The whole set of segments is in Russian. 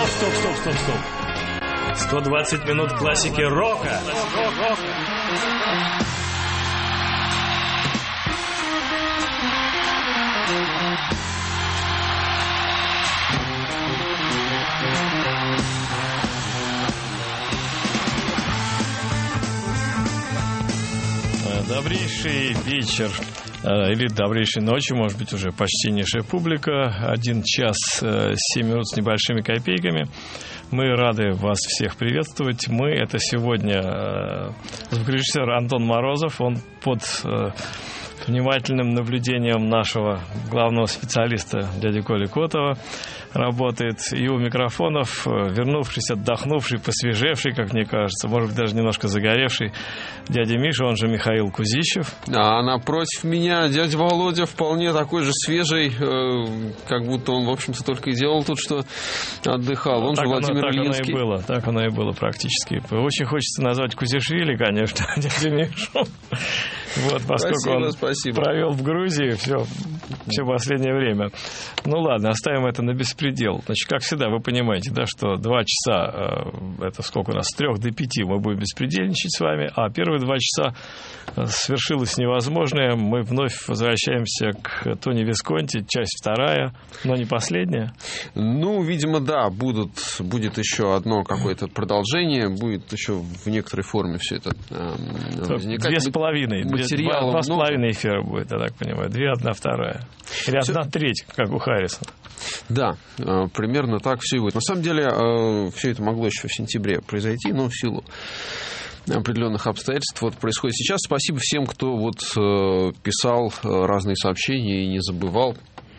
Стоп. 120 минут классики рока. Добрейший вечер или добрейшей ночи, может быть, уже почтеннейшая публика. 1 час 7 минут с небольшими копейками. Мы рады вас всех приветствовать. Мы — это сегодня звукорежиссер Антон Морозов. Он под внимательным наблюдением нашего главного специалиста дяди Коли Котова работает. И у микрофонов вернувшийся, отдохнувший, посвежевший, как мне кажется, может быть, даже немножко загоревший дядя Миша, он же Михаил Кузищев. А напротив меня дядя Володя вполне такой же свежий, как будто он, в общем-то, только и делал тут, что отдыхал. Он же Владимир Ильинский. Так оно и было практически. Очень хочется назвать Кузишвили, конечно, дядя Мишу. Вот, поскольку спасибо. Провел в Грузии все последнее время. Ну ладно, оставим это на беспредел. Значит, как всегда, вы понимаете, да, что 2 часа, это сколько у нас, с 3 до 5 мы будем беспредельничать с вами, а первые 2 часа свершилось невозможное. Мы вновь возвращаемся к Тони Висконти, часть 2, но не последняя. Ну, видимо, да, будет еще одно какое-то продолжение, будет еще в некоторой форме все это возникать. 2,5. 2,5 эфира будет, я так понимаю. 2, 1, 2. Или 1/3, как у Харрисона. Да, примерно так все и будет. На самом деле, все это могло еще в сентябре произойти, но в силу определенных обстоятельств происходит сейчас. Спасибо всем, кто писал разные сообщения и не забывал.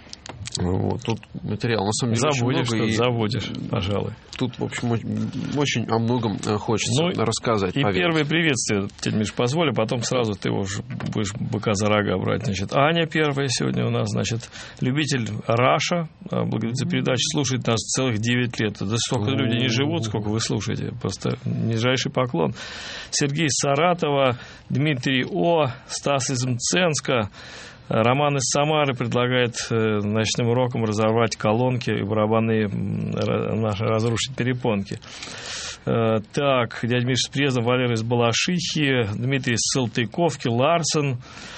Тут материал на самом деле забудешь, очень много. Заводишь, пожалуй. Тут, в общем, очень о многом хочется рассказать. И первое приветствие, тебе, Миш, позволь, потом сразу ты уже будешь быка за рога брать. Значит, Аня первая сегодня у нас, значит, любитель Раша, благодаря за передачу, слушает нас целых 9 лет. Да столько люди не живут, сколько вы слушаете. Просто нижайший поклон. Сергей из Саратова, Дмитрий О, Стас из Мценска, Роман из Самары предлагает ночным урокам разорвать колонки и барабаны наши, разрушить перепонки. Так, дядя Миша с Преза, Валера из Балашихи, Дмитрий из Салтыковки, Ларсен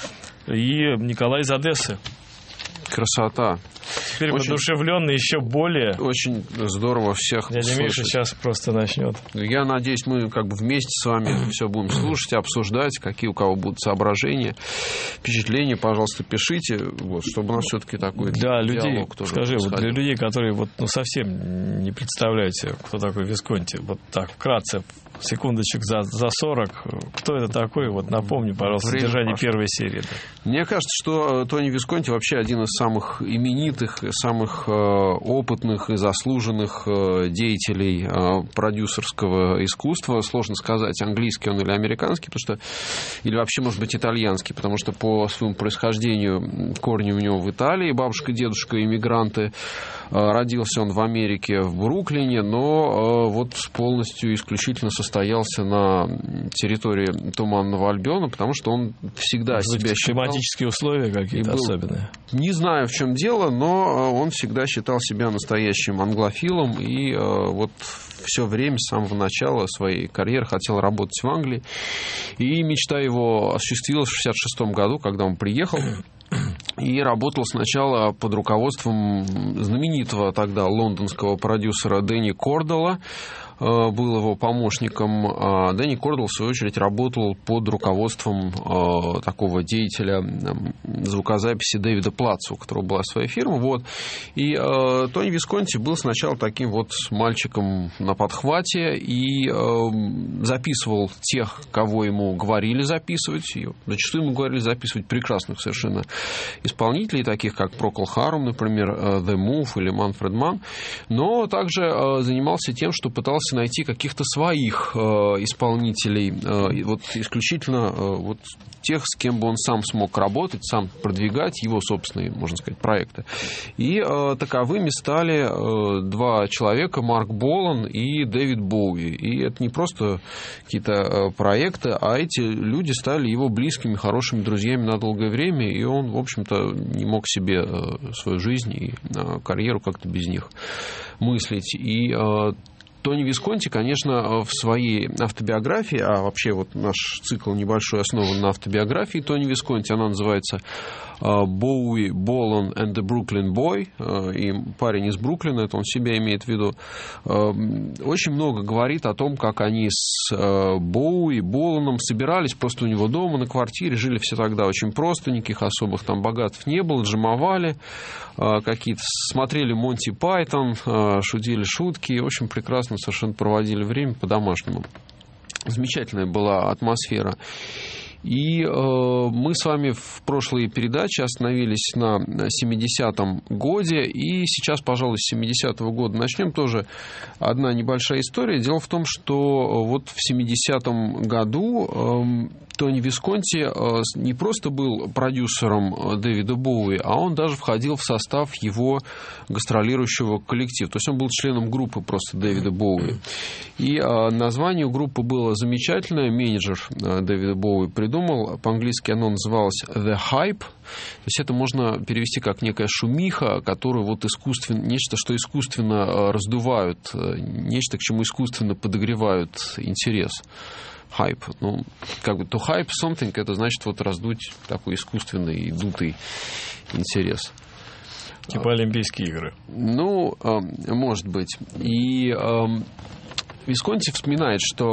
и Николай из Одессы. Красота. Теперь воодушевленный еще более. Очень здорово всех дядя слушать. Миша сейчас просто начнет. Я надеюсь, мы вместе с вами все будем слушать, обсуждать, какие у кого будут соображения, впечатления, пожалуйста, пишите, чтобы у нас все-таки такой диалог тоже скажи, для людей, которые совсем не представляют себе, кто такой Висконти, так вкратце, секундочек за 40, кто это такой, напомни, пожалуйста, содержание первой серии. Да. Мне кажется, что Тони Висконти вообще один из самых именитых, самых опытных и заслуженных деятелей продюсерского искусства. Сложно сказать, английский он или американский, или вообще, может быть, итальянский, потому что по своему происхождению корни у него в Италии, бабушка, дедушка, иммигранты. Родился он в Америке, в Бруклине, но полностью исключительно состоялся на территории Туманного Альбиона, потому что он всегда себя считал... Климатические условия какие-то особенные? Не знаю, в чем дело, но он всегда считал себя настоящим англофилом и все время с самого начала своей карьеры хотел работать в Англии. И мечта его осуществилась в 1966 году, когда он приехал. И работал сначала под руководством знаменитого тогда лондонского продюсера Дэнни Кордела, был его помощником. Дэнни Кордел, в свою очередь, работал под руководством такого деятеля звукозаписи Дэвида Платца, у которого была своя фирма. И Тони Висконти был сначала таким мальчиком на подхвате и записывал тех, кого ему говорили записывать. И зачастую ему говорили записывать прекрасных совершенно исполнителей, таких как Прокол Харум, например, The Move или Манфред Манн. Но также занимался тем, что пытался найти каких-то своих исполнителей, исключительно тех, с кем бы он сам смог работать, сам продвигать его собственные, можно сказать, проекты. И таковыми стали 2 человека, Марк Болан и Дэвид Боуи. И это не просто какие-то проекты, а эти люди стали его близкими, хорошими друзьями на долгое время, и он, в общем-то, не мог себе свою жизнь и карьеру как-то без них мыслить. И Тони Висконти, конечно, в своей автобиографии, а вообще вот наш цикл небольшой основан на автобиографии Тони Висконти, она называется «Боуи, Болан and the Brooklyn Boy», и парень из Бруклина, это он себя имеет в виду, очень много говорит о том, как они с Боуи, Боланом собирались просто у него дома на квартире, жили все тогда очень просто, никаких особых там богатств не было, джемовали, какие-то смотрели Монти Пайтон, шутили шутки, в общем, прекрасно совершенно проводили время по-домашнему. Замечательная была атмосфера. И мы с вами в прошлой передаче остановились на 70-м годе, и сейчас, пожалуй, с 70-го года начнем. Тоже одна небольшая история. Дело в том, что вот в 70-м году Тони Висконти не просто был продюсером Дэвида Боуи, а он даже входил в состав его гастролирующего коллектива. То есть он был членом группы просто Дэвида Боуи. И название у группы было замечательное. Менеджер Дэвида Боуи придумал. По-английски оно называлось «The Hype». То есть это можно перевести как некая шумиха, которую вот искусственно, нечто, что искусственно раздувают, нечто, к чему искусственно подогревают интерес. Хайп. Ну, как бы to hype something, это значит вот раздуть такой искусственный, дутый интерес. Типа Олимпийские игры. Ну, может быть. И Висконти вспоминает, что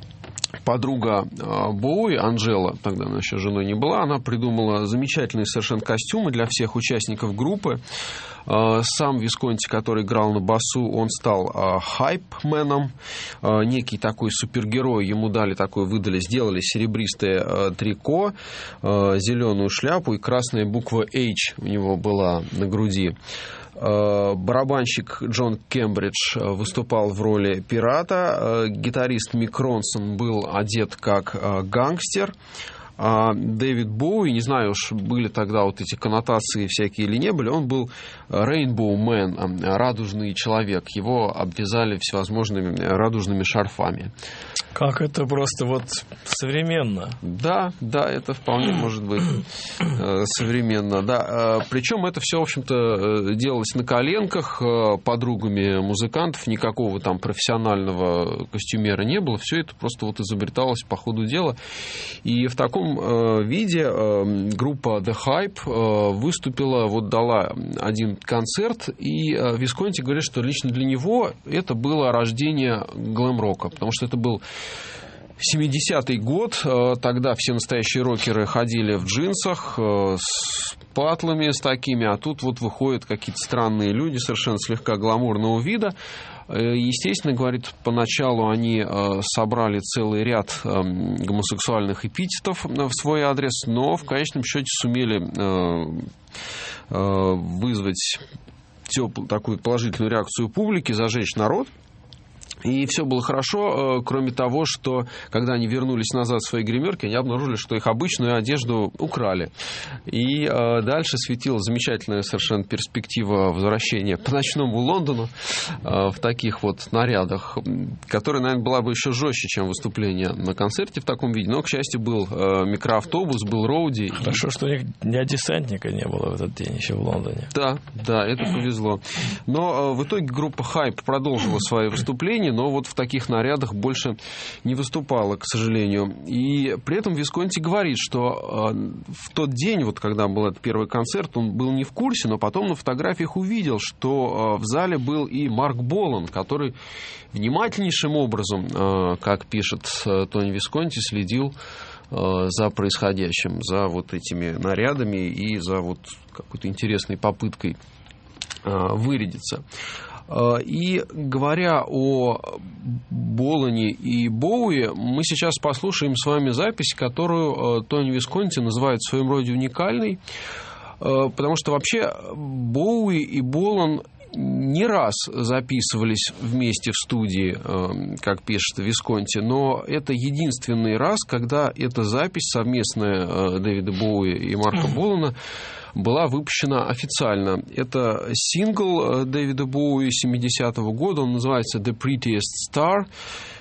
подруга Боуи, Анжела, тогда она еще женой не была, она придумала замечательные совершенно костюмы для всех участников группы. Сам Висконти, который играл на басу, он стал хайпменом, некий такой супергерой, ему выдали, сделали серебристое трико, зеленую шляпу и красная буква H у него была на груди. Барабанщик Джон Кембридж выступал в роли пирата, гитарист Мик Ронсон был одет как гангстер, а Дэвид Боуи, не знаю уж, были тогда вот эти коннотации всякие или не были, он был Rainbow Man, радужный человек, его обвязали всевозможными радужными шарфами. Как это просто вот современно. Да, это вполне может быть современно, да. Причем это все, в общем-то, делалось на коленках подругами музыкантов, никакого там профессионального костюмера не было, все это просто вот изобреталось по ходу дела. И в таком виде группа The Hype выступила, вот дала один концерт, и Висконти говорит, что лично для него это было рождение глэм-рока, потому что это был 70-й год, тогда все настоящие рокеры ходили в джинсах с патлами с такими, а тут вот выходят какие-то странные люди, совершенно слегка гламурного вида. Естественно, говорит, поначалу они собрали целый ряд гомосексуальных эпитетов в свой адрес, но в конечном счете сумели вызвать такую положительную реакцию публики, зажечь народ. И все было хорошо, кроме того, что когда они вернулись назад в свои гримерки, они обнаружили, что их обычную одежду украли. И дальше светила замечательная совершенно перспектива возвращения по ночному Лондону в таких вот нарядах, которая, наверное, была бы еще жестче, чем выступление на концерте в таком виде. Но, к счастью, был микроавтобус, был роуди. Хорошо, что у них ни десантника не было в этот день еще в Лондоне. Да, это повезло. Но в итоге группа Hype продолжила свои выступления, но вот в таких нарядах больше не выступала, к сожалению. И при этом Висконти говорит, что в тот день, вот когда был этот первый концерт, он был не в курсе, но потом на фотографиях увидел, что в зале был и Марк Болан, который внимательнейшим образом, как пишет Тони Висконти, следил за происходящим, за вот этими нарядами и за вот какой-то интересной попыткой вырядиться. И говоря о Болане и Боуи, мы сейчас послушаем с вами запись, которую Тони Висконти называет в своем роде уникальной, потому что вообще Боуи и Болан не раз записывались вместе в студии, как пишет Висконти, но это единственный раз, когда эта запись совместная Дэвида Боуи и Марка Болана была выпущена официально. Это сингл Дэвида Боуи 70-го года, он называется «The Prettiest Star».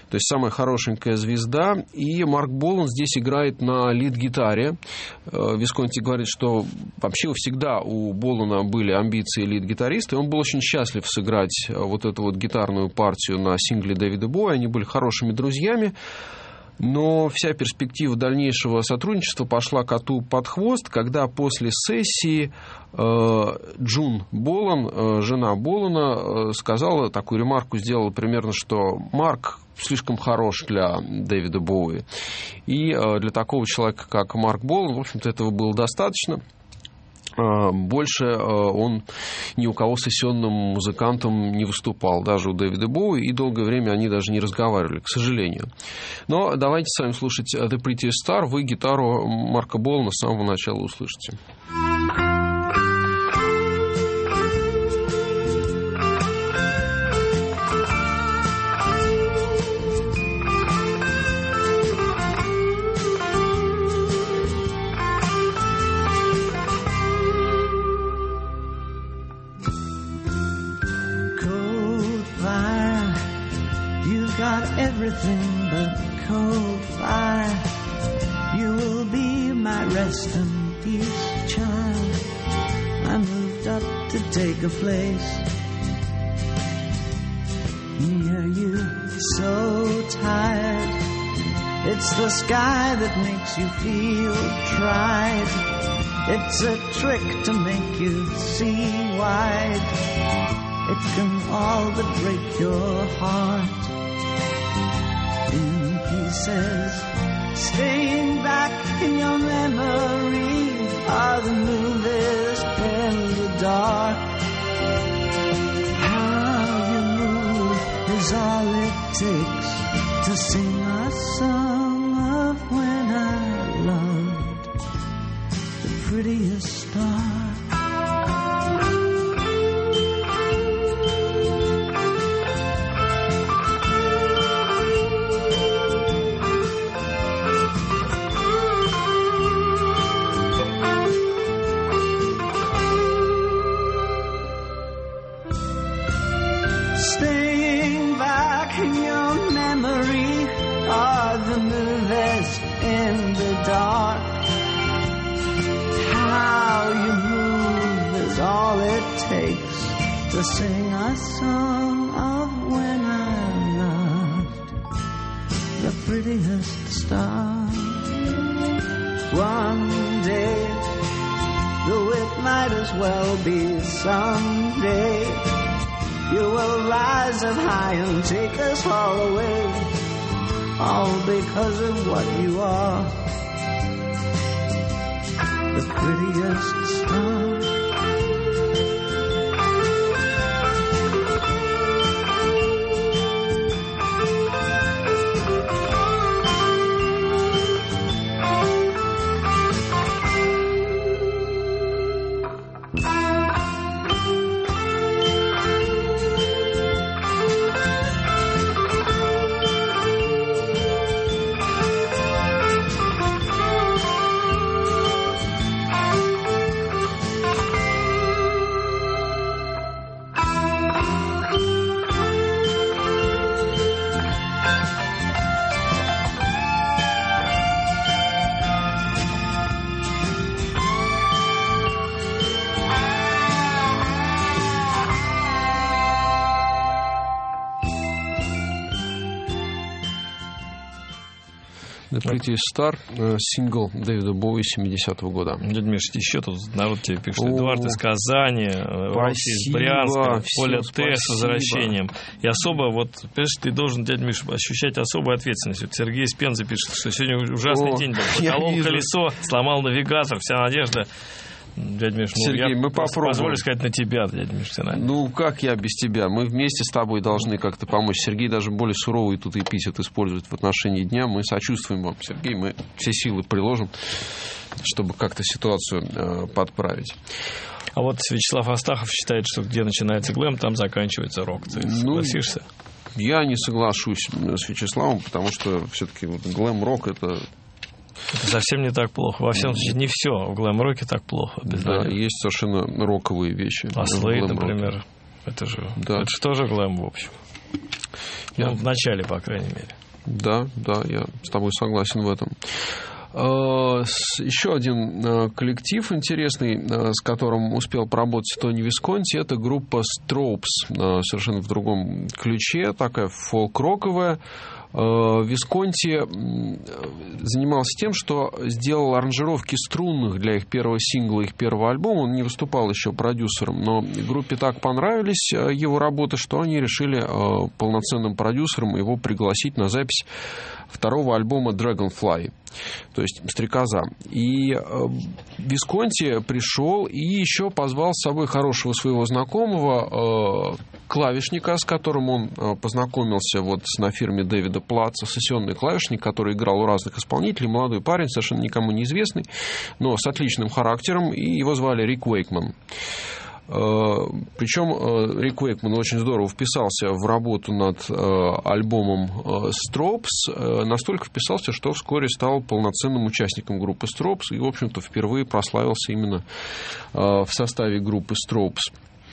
то есть самая хорошенькая звезда. И Марк Болан здесь играет на лид-гитаре. Висконти говорит, что вообще всегда у Болана были амбиции лид-гитариста, и он был очень счастлив сыграть вот эту вот гитарную партию на сингле Дэвида Боуи. Они были хорошими друзьями. Но вся перспектива дальнейшего сотрудничества пошла коту под хвост, когда после сессии Джун Болан, жена Болана, сказала, такую ремарку сделала примерно, что Марк слишком хорош для Дэвида Боуи. И для такого человека, как Марк Болан, в общем-то, этого было достаточно. Больше он ни у кого сессионным музыкантом не выступал, даже у Дэвида Боуи, и долгое время они даже не разговаривали, к сожалению. Но давайте с вами слушать The Prettiest Star. Вы гитару Марка Болана с самого начала услышите. Everything but cold fire. You will be my rest and peace, child. I moved up to take a place near you. So tired. It's the sky that makes you feel tried. It's a trick to make you see wide. It can all but break your heart in pieces. Staying back in your memory are the movies in the dark. How you move is all it takes to sing a song of when I loved the prettiest star. In the dark, how you move is all it takes to sing a song of when I loved the prettiest star. One day the wit might as well be someday. You will rise up high and take us all away. All because of what you are, the prettiest star. The Prettiest Star, сингл Дэвида Боуи 70-го года. Дядя Миш, еще тут народ тебе пишет. Эдуард из Казани, Рокси из Брянска, Поля Т с возвращением. И особо, вот, понимаешь, ты должен, дядя Миш, ощущать особую ответственность. Вот Сергей из Пензы пишет, что сегодня ужасный день был. Поколол колесо, сломал навигатор, вся надежда. Дядя Миш, Сергей, я мы попробуем. Позволю сказать на тебя, дядя Миш. Ну, как я без тебя? Мы вместе с тобой должны как-то помочь. Сергей даже более суровый тут эпитет использует в отношении дня. Мы сочувствуем вам, Сергей. Мы все силы приложим, чтобы как-то ситуацию подправить. А вот Вячеслав Астахов считает, что где начинается глэм, там заканчивается рок. Ты согласишься? Я не соглашусь с Вячеславом, потому что все-таки вот глэм-рок — это совсем не так плохо. Во всяком случае, не все в глэм-роке так плохо. Да, есть совершенно роковые вещи. А Слейд, например, это же тоже глэм, в общем. Ну, в начале, по крайней мере. Да, я с тобой согласен в этом. Еще один коллектив интересный, с которым успел поработать Тони Висконти, это группа Strokes, совершенно в другом ключе, такая фолк-роковая. Висконти занимался тем, что сделал аранжировки струнных для их первого сингла, их первого альбома. Он не выступал еще продюсером, но группе так понравились его работы, что они решили полноценным продюсером его пригласить на запись второго альбома Dragonfly, то есть «Стрекоза». И Висконти пришел и еще позвал с собой хорошего своего знакомого, клавишника, с которым он познакомился вот на фирме Дэвида Платца, сессионный клавишник, который играл у разных исполнителей, молодой парень, совершенно никому неизвестный, но с отличным характером, и его звали Рик Уэйкман. Причем Рик Уэйкман очень здорово вписался в работу над альбомом Strokes, настолько вписался, что вскоре стал полноценным участником группы Strokes и, в общем-то, впервые прославился именно в составе группы Strokes.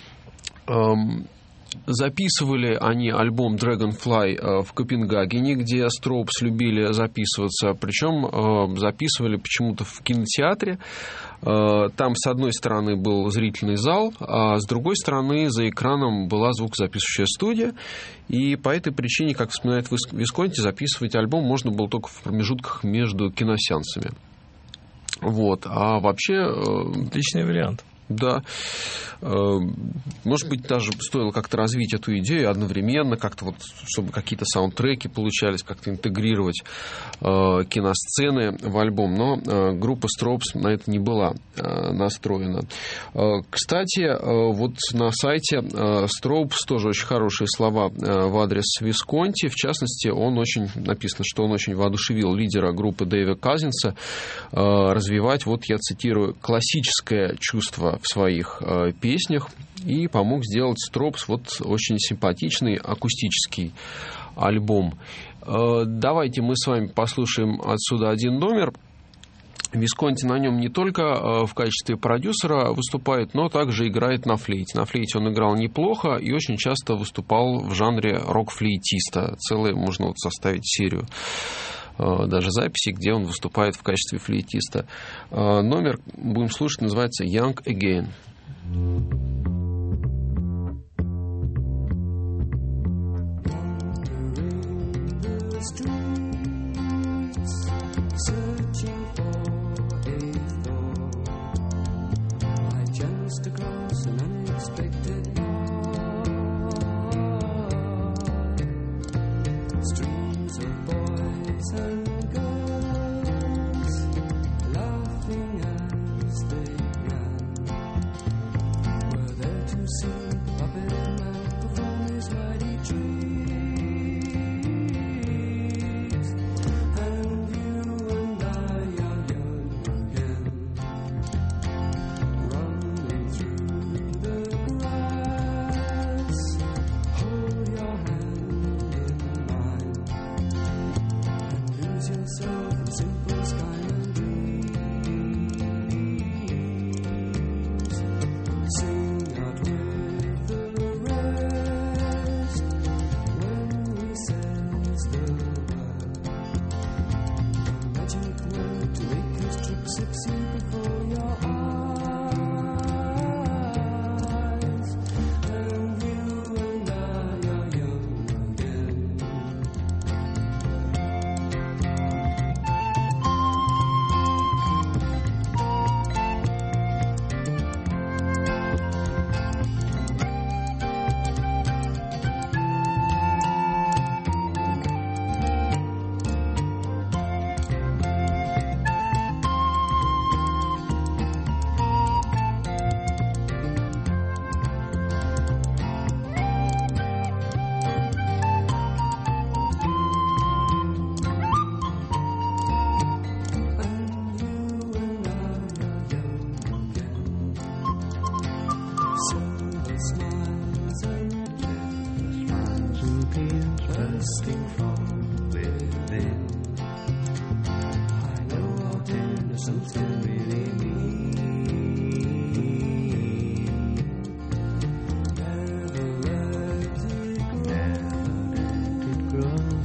Записывали они альбом Dragonfly в Копенгагене, где Strokes любили записываться, причем записывали почему-то в кинотеатре. Там с одной стороны был зрительный зал, а с другой стороны за экраном была звукозаписывающая студия. И по этой причине, как вспоминает Висконти, записывать альбом можно было только в промежутках между киносеансами. Вот. А вообще... Отличный вариант. Да. Может быть, даже стоило как-то развить эту идею одновременно, как-то вот, чтобы какие-то саундтреки получались, как-то интегрировать киносцены в альбом. Но группа Strokes на это не была настроена. Кстати, вот на сайте Strokes тоже очень хорошие слова в адрес Висконти. В частности, написано, что он очень воодушевил лидера группы Дэйва Казинса развивать, вот я цитирую, классическое чувство в своих песнях и помог сделать Strokes вот очень симпатичный акустический альбом. Давайте мы с вами послушаем отсюда один номер. Висконти на нем не только в качестве продюсера выступает, но также играет на флейте. На флейте он играл неплохо и очень часто выступал в жанре рок-флейтиста. Целую можно вот составить серию даже записи, где он выступает в качестве флейтиста. Номер, будем слушать, называется «Young Again».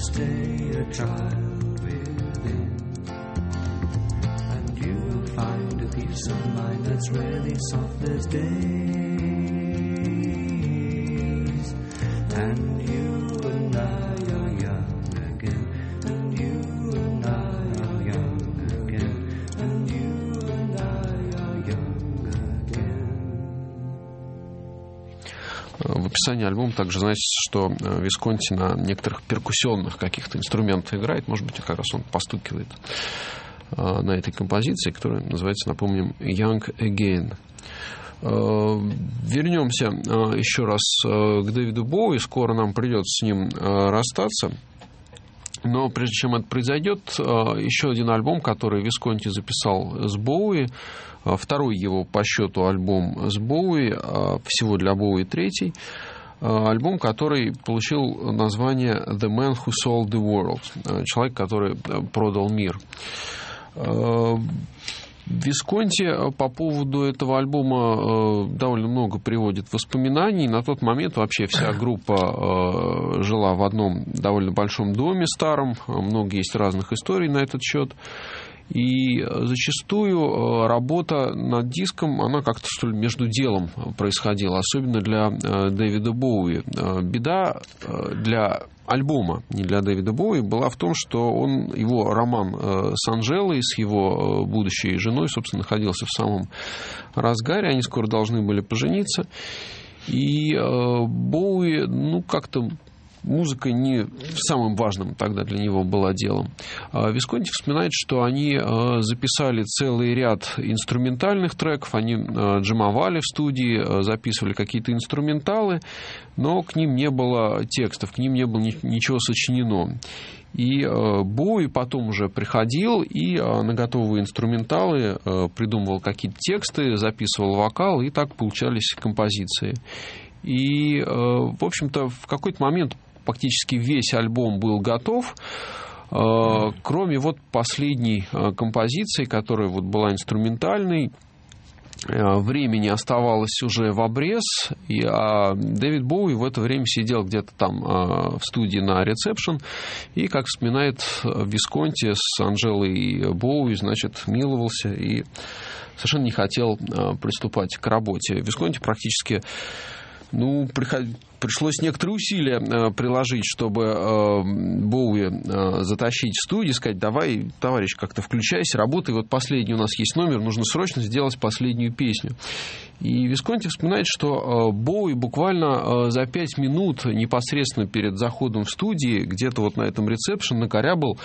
stay a child within. And you will find a peace of mind that's really soft as days. And you and I are young again. And you and I are young again. And you and I are young again. В описании альбома также значится, что Висконти на некоторых перкуссионных каких-то инструментах играет. Может быть, как раз он постукивает на этой композиции, которая называется, напомним, Young Again. Вернемся еще раз к Дэвиду Боуи. Скоро нам придется с ним расстаться. Но прежде чем это произойдет, еще один альбом, который Висконти записал с Боуи, второй его по счету альбом с Боуи, всего для Боуи третий, альбом, который получил название «The Man Who Sold the World», человек, который продал мир. Висконти по поводу этого альбома довольно много приводит воспоминаний. На тот момент вообще вся группа жила в одном довольно большом доме старом. Много есть разных историй на этот счет. И зачастую работа над диском, она как-то, что ли, между делом происходила, особенно для Дэвида Боуи. Беда для альбома, не для Дэвида Боуи, была в том, что его роман с Анжелой, с его будущей женой, собственно, находился в самом разгаре. Они скоро должны были пожениться. И Боуи, как-то музыка не самым важным тогда для него была делом. Висконти вспоминает, что они записали целый ряд инструментальных треков, они джемовали в студии, записывали какие-то инструменталы, но к ним не было текстов, к ним не было ничего сочинено. И Боуи потом уже приходил и на готовые инструменталы придумывал какие-то тексты, записывал вокал, и так получались композиции. И, в общем-то, в какой-то момент практически весь альбом был готов, кроме последней композиции, которая была инструментальной. Времени оставалось уже в обрез, а Дэвид Боуи в это время сидел где-то там в студии на ресепшн, и, как вспоминает Висконти, с Анжелой Боуи, миловался и совершенно не хотел приступать к работе. Висконти практически пришлось некоторые усилия приложить, чтобы Боуи затащить в студию, сказать: давай, товарищ, как-то включайся, работай, последний у нас есть номер, нужно срочно сделать последнюю песню. И Висконти вспоминает, что Боуи буквально за 5 минут непосредственно перед заходом в студии, где-то на этом ресепшн, накорябал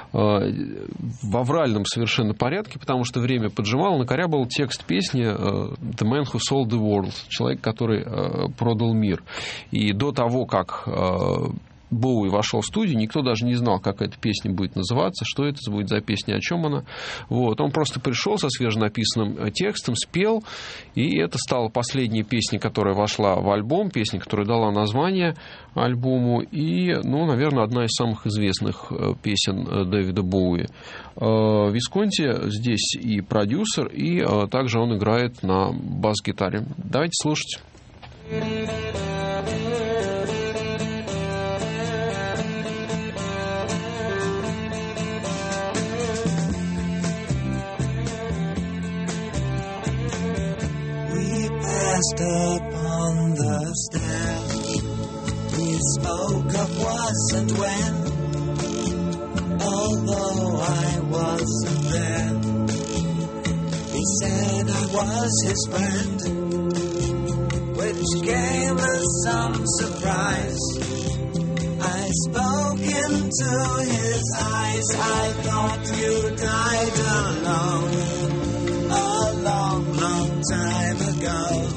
в авральном совершенно порядке, потому что время поджимало, накорябал текст песни «The Man Who Sold the World», человек, который продал мир. И до того, как Боуи вошел в студию, никто даже не знал, как эта песня будет называться, что это будет за песня, о чем она. Он просто пришел со свеженаписанным текстом, спел, и это стала последняя песня, которая вошла в альбом, песня, которая дала название альбому, и, наверное, одна из самых известных песен Дэвида Боуи. Висконти здесь и продюсер, и также он играет на бас-гитаре. Давайте слушать. Passed upon the stairs, we spoke of was and when, although I wasn't there. He said I was his friend, which came as some surprise. I spoke into his eyes, I thought you died alone a long, long time ago.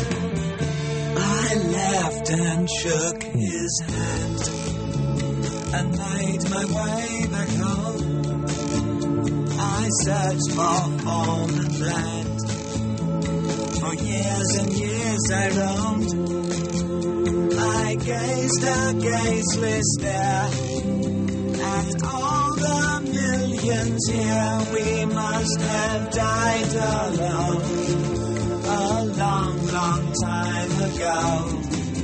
And shook his hand. and made my way back home. I searched for home and land. For years and years I roamed. I gazed a gazeless stare at all the millions here. We must have died alone a long, long time ago.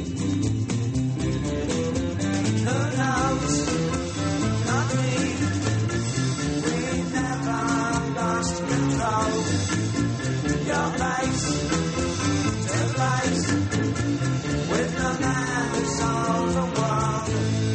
Who knows? Not me. We never lost control. Your place to place with the man who sold the world.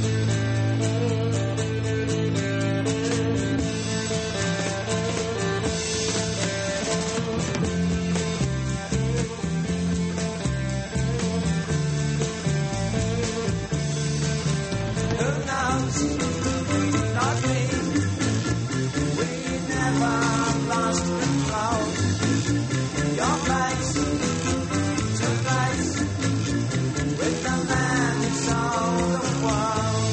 Who knows? Not me. We never lost control. Your place to place with the man who sold the world.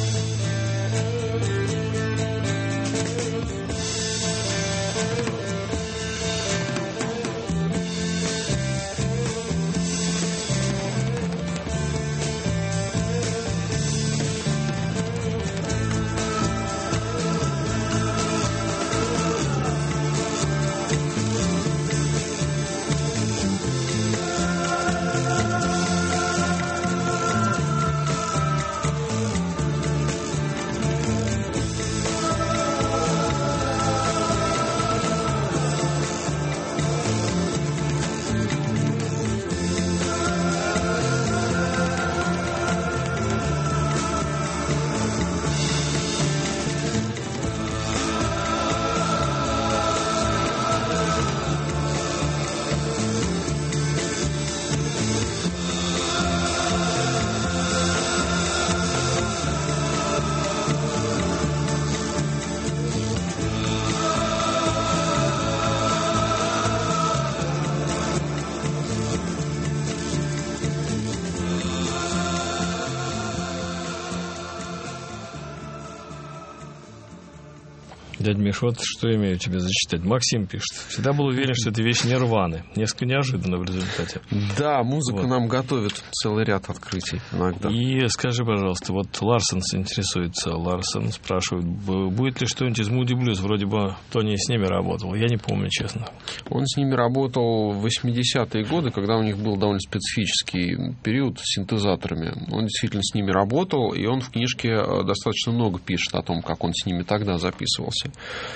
Дядя Миш, вот что имею тебе зачитать. Максим пишет. Всегда был уверен, что это вещь Нирваны. Несколько неожиданно в результате. Да, музыка Вот. нам готовит целый ряд открытий иногда. И скажи, пожалуйста, вот Ларсон интересуется. Ларсон спрашивает, будет ли что-нибудь из Moody Blues? Вроде бы Тони с ними работал. Я не помню, честно. Он с ними работал в 80-е годы, когда у них был довольно специфический период с синтезаторами. Он действительно с ними работал, и он в книжке достаточно много пишет о том, как он с ними тогда записывался.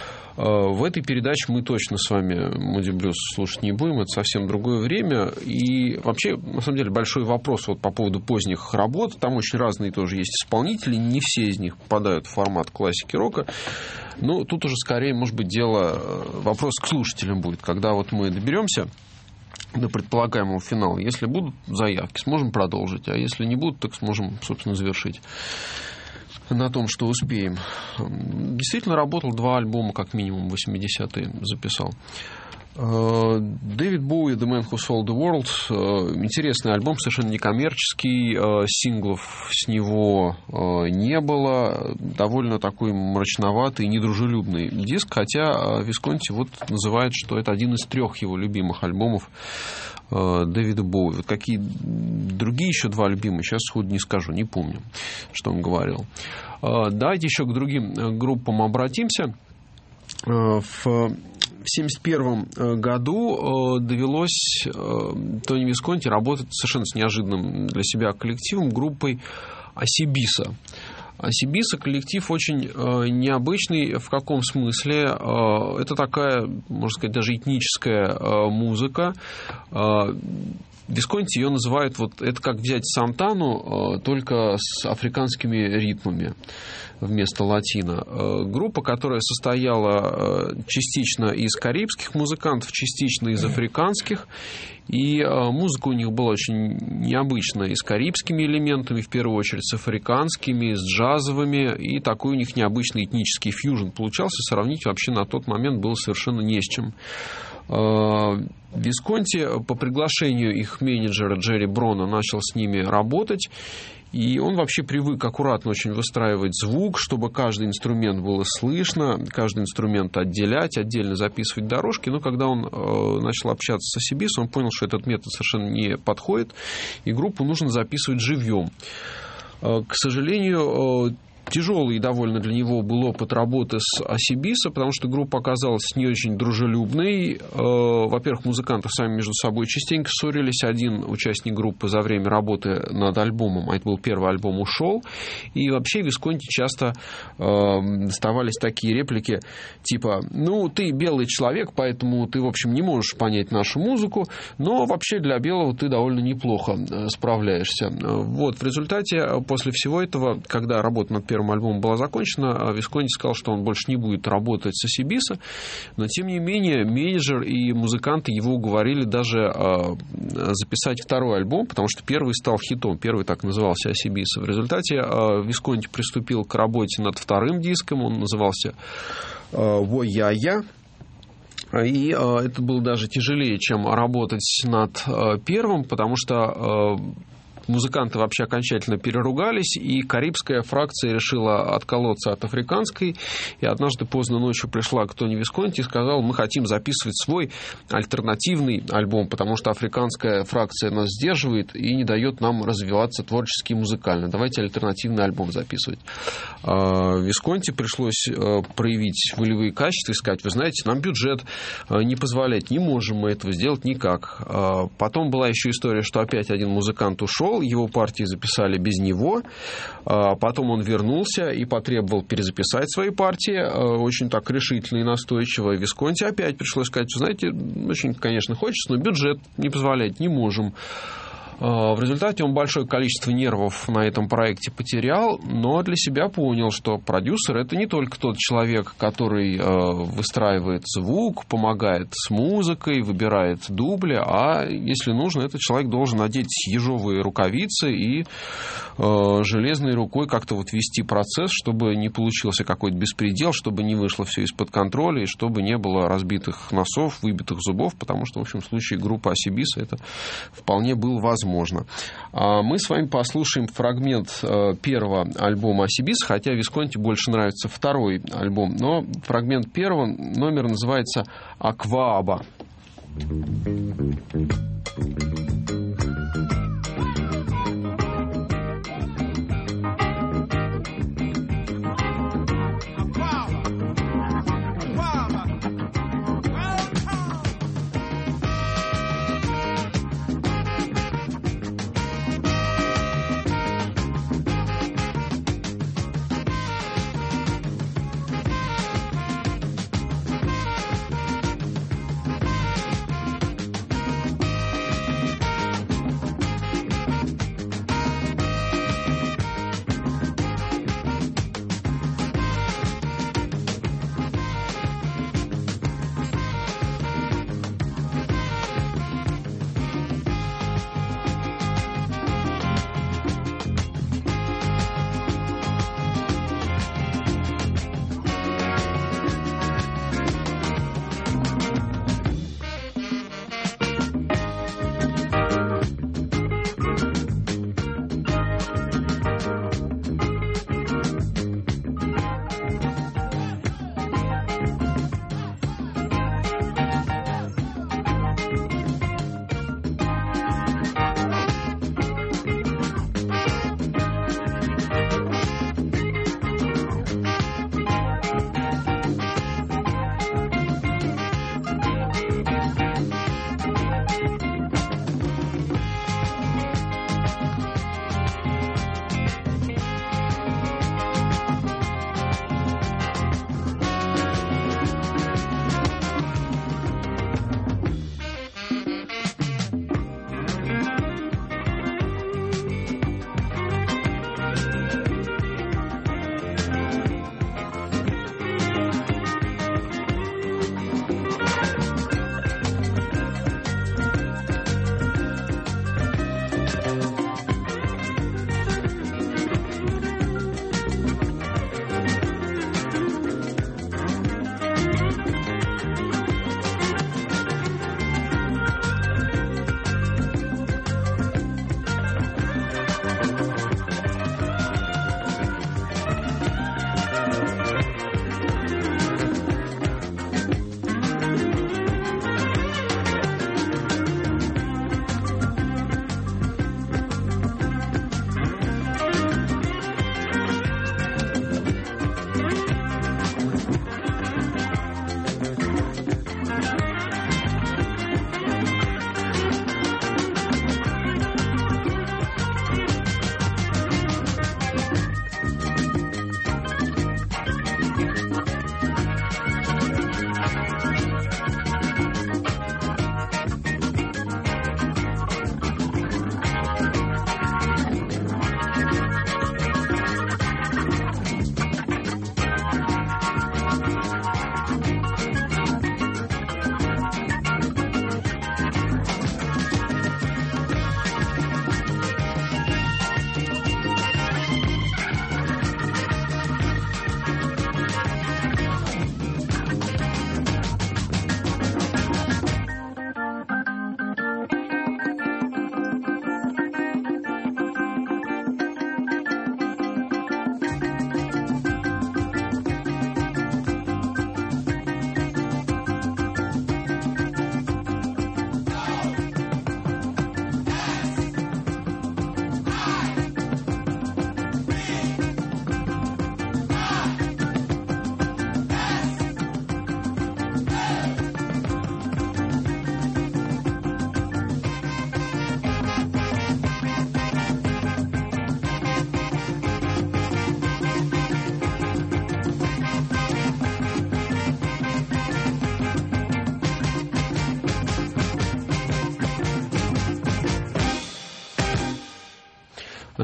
В этой передаче мы точно с вами Moody Blues слушать не будем, это совсем другое время. И вообще, на самом деле, большой вопрос вот по поводу поздних работ. Там очень разные тоже есть исполнители, не все из них попадают в формат классики рока. Но тут уже скорее, может быть, вопрос к слушателям будет, когда вот мы доберемся до предполагаемого финала. Если будут заявки, сможем продолжить, а если не будут, так сможем, собственно, завершить на том, что успеем. Действительно, работал 2 альбома, как минимум, 80-е записал. Дэвид Боуи, The Man Who Sold the World. Интересный альбом, совершенно некоммерческий. Синглов с него не было. Довольно такой мрачноватый, недружелюбный диск. Хотя Висконти вот называет, что это один из 3 его любимых альбомов Дэвида Боуи. Вот какие другие еще 2 любимые, сейчас сходу не скажу, не помню, что он говорил. Давайте еще к другим группам обратимся. В 1971 году довелось Тони Висконти работать совершенно с неожиданным для себя коллективом, группой Осибиса. Осибиса коллектив очень необычный. В каком смысле? Это такая, можно сказать, даже этническая музыка. Висконти ее называют, вот это как взять Сантану, только с африканскими ритмами вместо латино. Группа, которая состояла частично из карибских музыкантов, частично из африканских. И музыка у них была очень необычная, и с карибскими элементами, в первую очередь, с африканскими, с джазовыми, и такой у них необычный этнический фьюжн получался. Сравнить вообще на тот момент было совершенно не с чем. Висконти по приглашению их менеджера Джерри Брона начал с ними работать. И он вообще привык аккуратно очень выстраивать звук, чтобы каждый инструмент было слышно, каждый инструмент отделять, отдельно записывать дорожки. Но когда он начал общаться с ACBS, он понял, что этот метод совершенно не подходит, и группу нужно записывать живьем. К сожалению, тяжелый довольно для него был опыт работы с ACBS, потому что группа оказалась не очень дружелюбной. Во-первых, музыканты сами между собой частенько ссорились. Один участник группы за время работы над альбомом, а это был первый альбом, ушел. И вообще Висконти часто оставались такие реплики, типа: ну, ты белый человек, поэтому ты, в общем, не можешь понять нашу музыку, но вообще для белого ты довольно неплохо справляешься. Вот, в результате, после всего этого, когда работа над первым альбомом была закончена, Висконти сказал, что он больше не будет работать с ACBS, но, тем не менее, менеджер и музыканты его уговорили даже записать второй альбом, потому что первый стал хитом, первый так назывался ACBS. В результате Висконти приступил к работе над вторым диском, он назывался «Во-Я-Я». И это было даже тяжелее, чем работать над первым, потому что музыканты вообще окончательно переругались, и карибская фракция решила отколоться от африканской, и однажды поздно ночью пришла к Тони Висконти и сказала: мы хотим записывать свой альтернативный альбом, потому что африканская фракция нас сдерживает и не дает нам развиваться творчески и музыкально. Давайте альтернативный альбом записывать. Висконти пришлось проявить волевые качества и сказать: вы знаете, нам бюджет не позволяет, не можем мы этого сделать никак. Потом была еще история, что опять один музыкант ушел, его партии записали без него. Потом он вернулся и потребовал перезаписать свои партии, очень так решительно и настойчиво. И Висконти опять пришлось сказать: знаете, очень, конечно, хочется, но бюджет не позволяет, не можем. В результате он большое количество нервов на этом проекте потерял, но для себя понял, что продюсер — это не только тот человек, который выстраивает звук, помогает с музыкой, выбирает дубли, а если нужно, этот человек должен надеть ежовые рукавицы и железной рукой как-то вот вести процесс, чтобы не получился какой-то беспредел, чтобы не вышло все из-под контроля и чтобы не было разбитых носов, выбитых зубов, потому что, в общем, в случае группы ACBS это вполне было возможно. Мы с вами послушаем фрагмент первого альбома ACBS, хотя Висконти больше нравится второй альбом, но фрагмент первого, номер называется «Аквааба».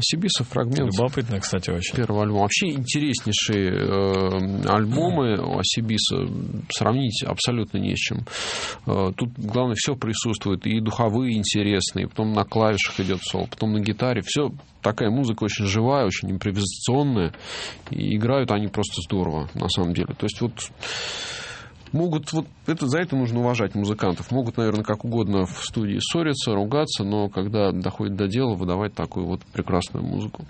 Сибиса фрагмент. Любопытно, кстати, очень. Первый альбом. Вообще интереснейшие альбомы у Сибиса. Сравнить абсолютно не с чем. Тут, главное, все присутствует. И духовые интересные, потом на клавишах идет соло, потом на гитаре. Все такая музыка очень живая, очень импровизационная. И играют они просто здорово, на самом деле. То есть вот могут, вот это, за это нужно уважать музыкантов. Могут, наверное, как угодно в студии ссориться, ругаться, но когда доходит до дела, выдавать такую вот прекрасную музыку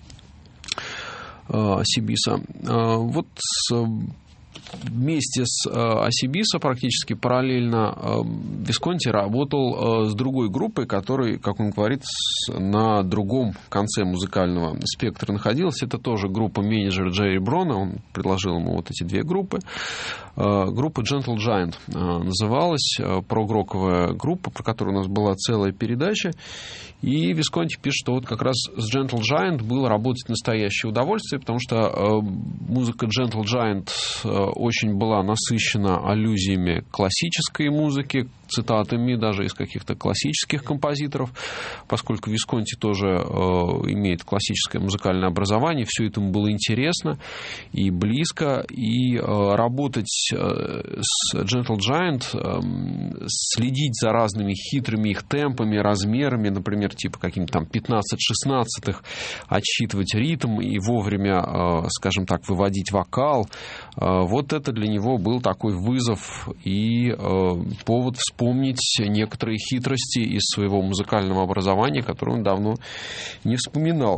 Сибиса. Вот вместе с Сибиса практически параллельно Висконти работал с другой группой, которая, как он говорит, на другом конце музыкального спектра находилась. Это тоже группа менеджера Джерри Брона. Он предложил ему вот эти две группы. Группа Gentle Giant называлась, прогроковая группа, про которую у нас была целая передача. И Висконти пишет, что вот как раз с Gentle Giant было работать настоящее удовольствие, потому что музыка Gentle Giant очень была насыщена аллюзиями классической музыки, цитатами даже из каких-то классических композиторов, поскольку Висконти тоже имеет классическое музыкальное образование, все это ему было интересно и близко, и работать с Gentle Giant, следить за разными хитрыми их темпами, размерами, например, типа каким-то там 15/16, отсчитывать ритм и вовремя, скажем так, выводить вокал, вот это для него был такой вызов и повод вспомнить некоторые хитрости из своего музыкального образования, которые он давно не вспоминал.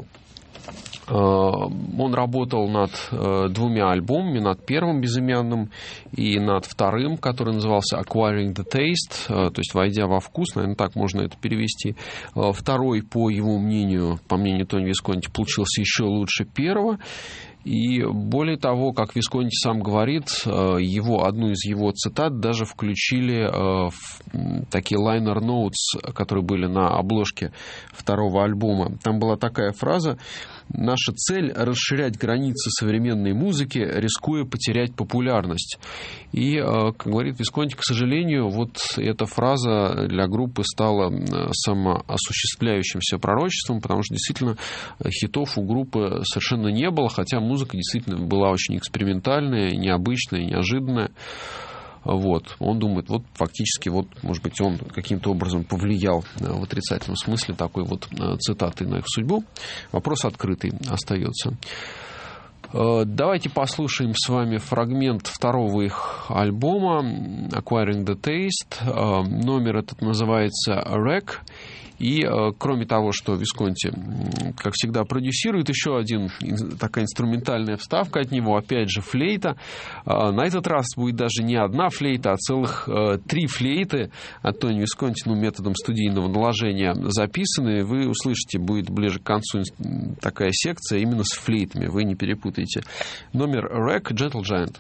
Он работал над двумя альбомами, над первым безымянным и над вторым, который назывался Acquiring the Taste, то есть «Войдя во вкус», наверное, так можно это перевести. Второй, по его мнению, по мнению Тони Висконти, получился еще лучше первого. И более того, как Висконти сам говорит, одну из его цитат даже включили в такие liner notes, которые были на обложке второго альбома. Там была такая фраза: «Наша цель — расширять границы современной музыки, рискуя потерять популярность». И, как говорит Висконти, к сожалению, вот эта фраза для группы стала самоосуществляющимся пророчеством, потому что действительно хитов у группы совершенно не было, хотя музыка действительно была очень экспериментальная, необычная, неожиданная. Вот. Он думает, вот фактически, вот, может быть, он каким-то образом повлиял в отрицательном смысле такой вот цитатой на их судьбу. Вопрос открытый остается. Давайте послушаем с вами фрагмент второго их альбома Acquiring the Taste. Номер этот называется «Wreck». И кроме того, что Висконти, как всегда, продюсирует, еще один такая инструментальная вставка от него, опять же, флейта. На этот раз будет даже не одна флейта, а целых 3 флейты от Тони Висконти, методом студийного наложения записаны. Вы услышите, будет ближе к концу такая секция именно с флейтами, вы не перепутайте. Номер «Wreck», Gentle Giant.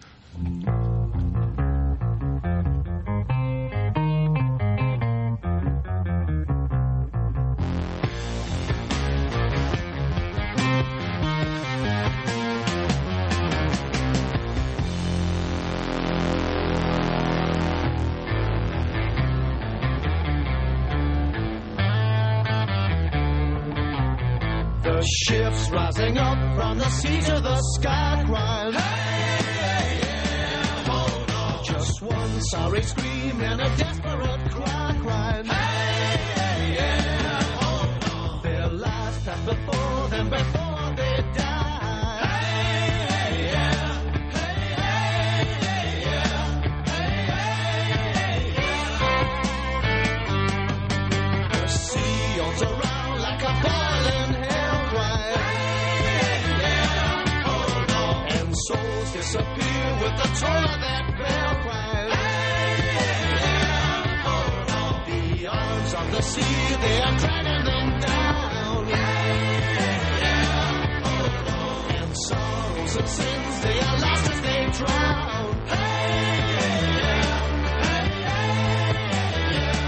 The ships rising up from the sea to the sky crying, hey, hey, yeah, hold on. Just one sorry scream and a desperate cry crying, hey, hey, yeah, hold on. Their lives pass before them before they die. Hey, hey, yeah, hey, hey, hey, yeah, hey, hey, yeah. The sea yawns around like a boiling souls disappear with the toll of that bell cry. Hey, yeah, oh no. The arms of the sea, they are dragging them down. Hey, yeah, oh no. And sorrows and sins, they are lost as they drown. Hey, yeah, hey, yeah,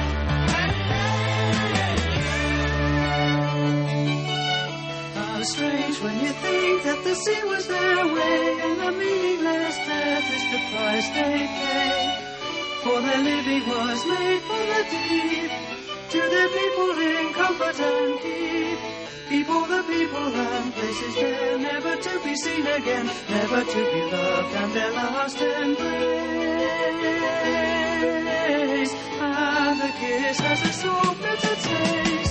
hey, how strange when you think that the sea was their way. The meaningless death is the price they pay. For their living was made for the deep, to their people in comfort and keep. People, the people and places there, never to be seen again, never to be loved and their last embrace. And the kiss has a so bitter taste.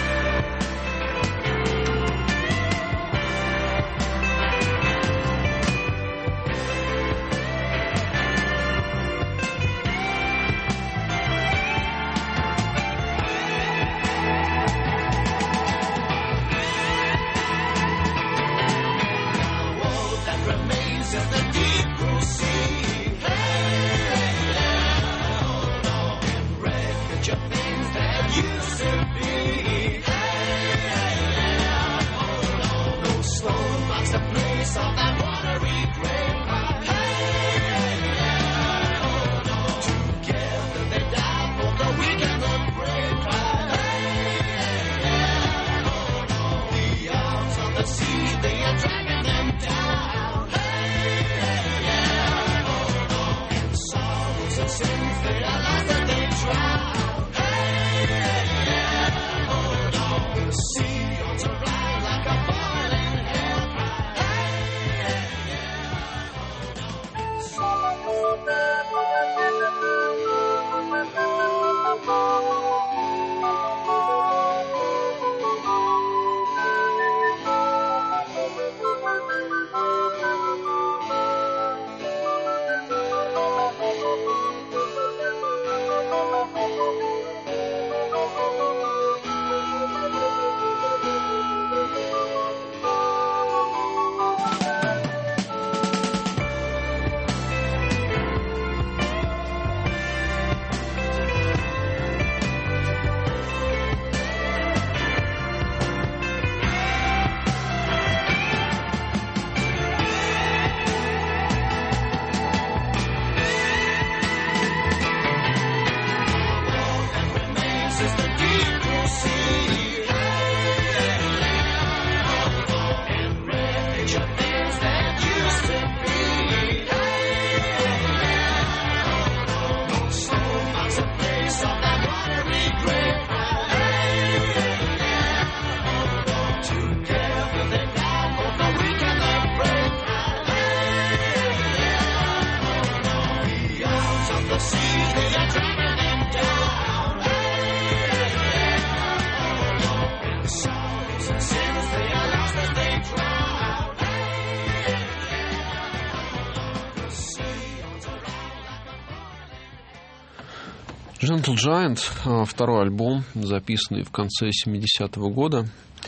Gentle Giant, второй альбом, записанный в конце 70-го года.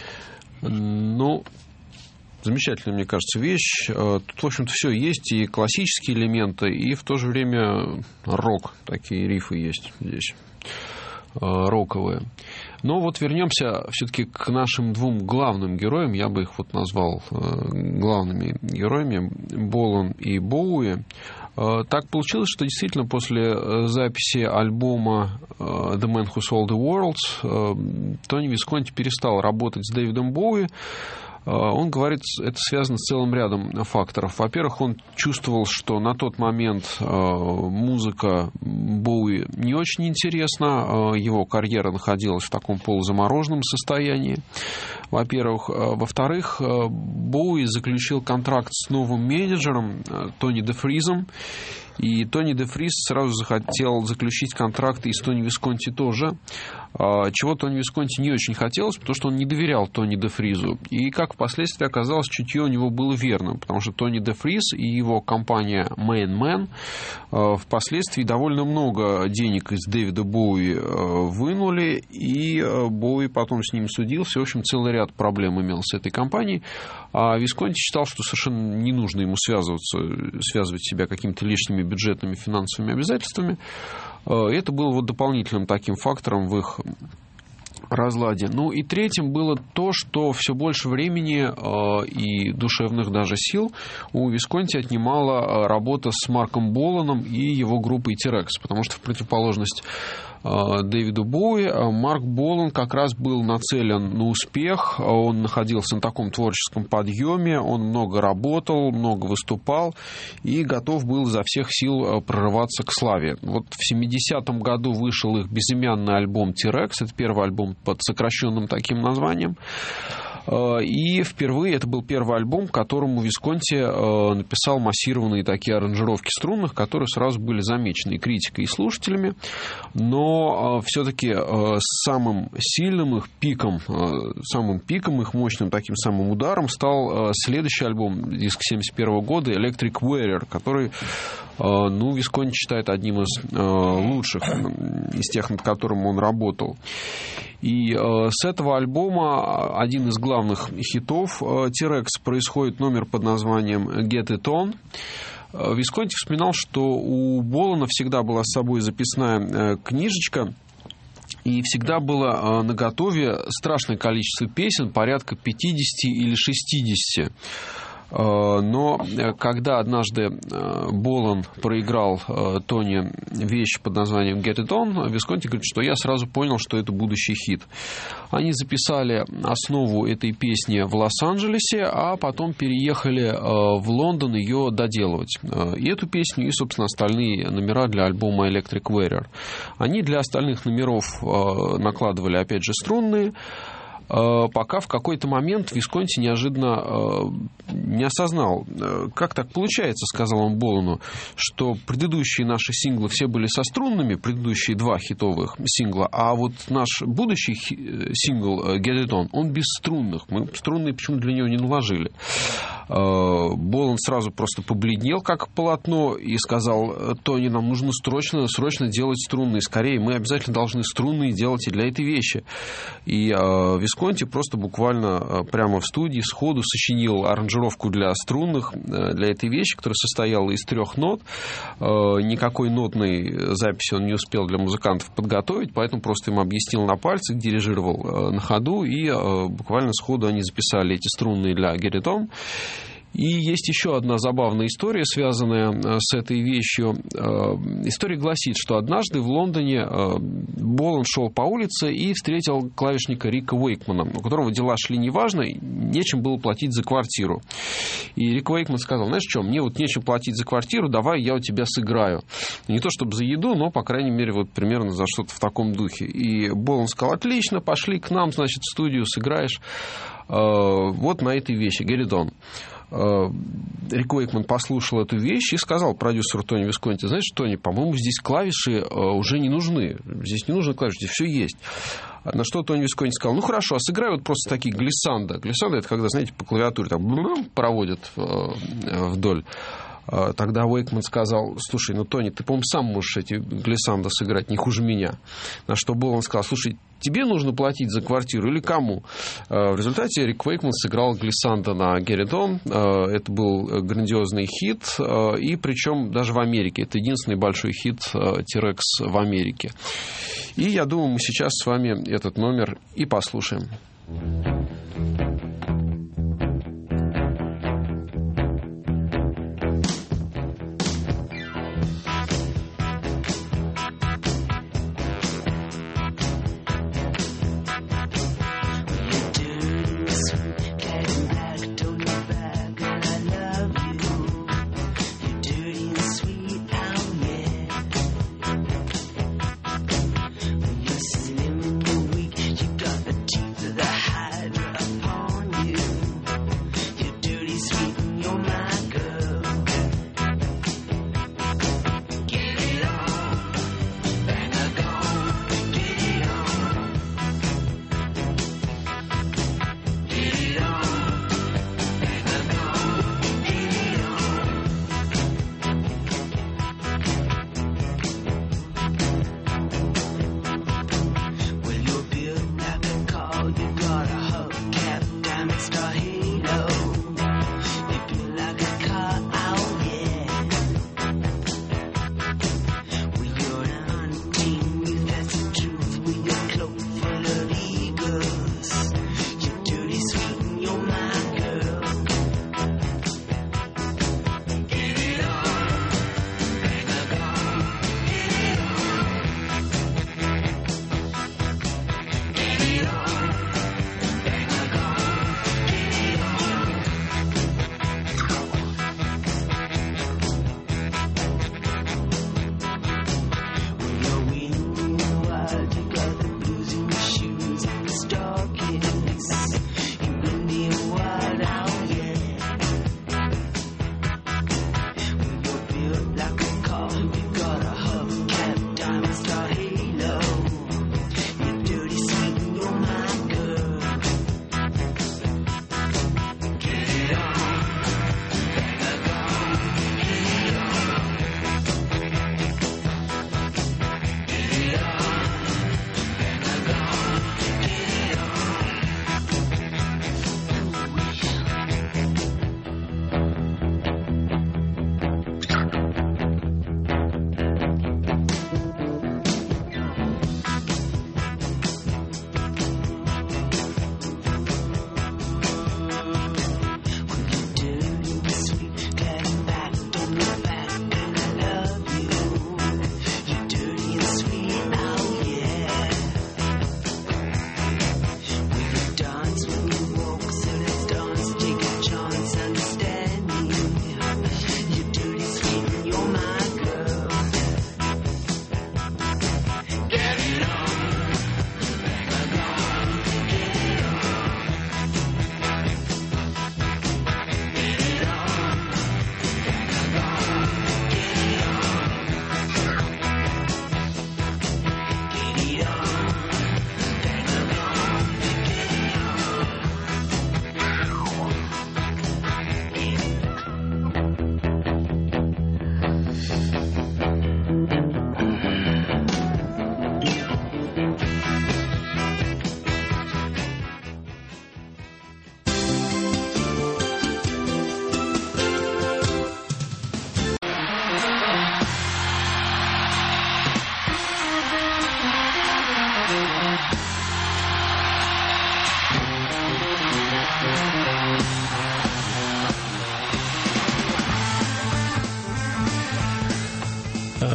Ну, замечательная, мне кажется, вещь. Тут, в общем-то, все есть, и классические элементы, и в то же время рок. Такие рифы есть здесь, роковые. Но вот вернемся все-таки к нашим двум главным героям. Я бы их вот назвал главными героями, Болан и Боуи. Так получилось, что действительно после записи альбома The Man Who Sold the World Тони Висконти перестал работать с Дэвидом Боуи. Он говорит, это связано с целым рядом факторов. Во-первых, он чувствовал, что на тот момент музыка Боуи не очень интересна, его карьера находилась в таком полузамороженном состоянии, во-первых. Во-вторых, Боуи заключил контракт с новым менеджером Тони де Фризом, и Тони де Фриз сразу захотел заключить контракт и с Тони Висконти тоже, чего Тони Висконти не очень хотелось, потому что он не доверял Тони де Фризу. И, как впоследствии оказалось, чутье у него было верным, потому что Тони де Фриз и его компания Main Man впоследствии довольно много денег из Дэвида Боуи вынули, и Боуи потом с ним судился. В общем, целый ряд проблем имел с этой компанией. А Висконти считал, что совершенно не нужно ему связывать себя какими-то лишними бюджетными финансовыми обязательствами. Это было вот дополнительным таким фактором в их разладе. Ну и третьим было то, что все больше времени и душевных даже сил у Висконти отнимала работа с Марком Боланом и его группой T-Rex, потому что в противоположность Дэвиду Боуи Марк Болан как раз был нацелен на успех, он находился на таком творческом подъеме, он много работал, много выступал и готов был изо всех сил прорываться к славе. Вот в 70-м году вышел их безымянный альбом T-Rex, это первый альбом под сокращенным таким названием. И впервые это был первый альбом, к которому Висконти написал массированные такие аранжировки струнных, которые сразу были замечены и критикой, и слушателями. Но все-таки самым сильным их пиком, их мощным таким самым ударом стал следующий альбом, диск 1971 года, Electric Warrior, который Висконти считает одним из лучших из тех, над которым он работал. И с этого альбома один из главных хитов T-Rex происходит номер под названием Get It On. Висконти вспоминал, что у Болана всегда была с собой записная книжечка, и всегда было наготове страшное количество песен, порядка 50 или 60. Но когда однажды Болан проиграл Тони вещь под названием Get It On, Висконти говорит, что я сразу понял, что это будущий хит. Они записали основу этой песни в Лос-Анджелесе, а потом переехали в Лондон ее доделывать. И эту песню, и, собственно, остальные номера для альбома Electric Warrior. Они для остальных номеров накладывали, опять же, струнные, пока в какой-то момент Висконти неожиданно не осознал. Как так получается, сказал он Болану, что предыдущие наши синглы все были со струнными, предыдущие два хитовых сингла, а вот наш будущий сингл Get It On, он без струнных. Мы струнные почему-то для него не наложили. Болан сразу просто побледнел, как полотно, и сказал: Тони, нам нужно срочно делать струнные. Скорее, мы обязательно должны струнные делать и для этой вещи. И Висконти просто буквально прямо в студии сходу сочинил аранжировку для струнных, для этой вещи, которая состояла из 3 нот. Никакой нотной записи он не успел для музыкантов подготовить, поэтому просто им объяснил на пальцах, дирижировал на ходу, и буквально сходу они записали эти струнные для Get It On. И есть еще одна забавная история, связанная с этой вещью. История гласит, что однажды в Лондоне Болан шел по улице и встретил клавишника Рика Уэйкмана, у которого дела шли неважно, нечем было платить за квартиру. И Рик Уэйкман сказал: знаешь что, мне вот нечем платить за квартиру, давай я у тебя сыграю. Не то чтобы за еду, но, по крайней мере, вот примерно за что-то в таком духе. И Болан сказал: отлично, пошли к нам, значит, в студию, сыграешь вот на этой вещи, Get It On. Рик Уэйкман послушал эту вещь и сказал продюсеру Тони Висконти: знаешь, Тони, по-моему, здесь клавиши уже не нужны. Здесь не нужны клавиши, здесь все есть. На что Тони Висконти сказал: ну хорошо, а сыграй вот просто такие глиссандо. Глиссандо — это когда, знаете, по клавиатуре там проводят вдоль. Тогда Уэйкман сказал: слушай, ну, Тони, ты, по-моему, сам можешь эти глиссандо сыграть не хуже меня. На что Болан сказал: слушай, тебе нужно платить за квартиру или кому? В результате Рик Уэйкман сыграл глиссандо на Get It On. Это был грандиозный хит, и причем даже в Америке. Это единственный большой хит T-Rex в Америке. И я думаю, мы сейчас с вами этот номер и послушаем. Hide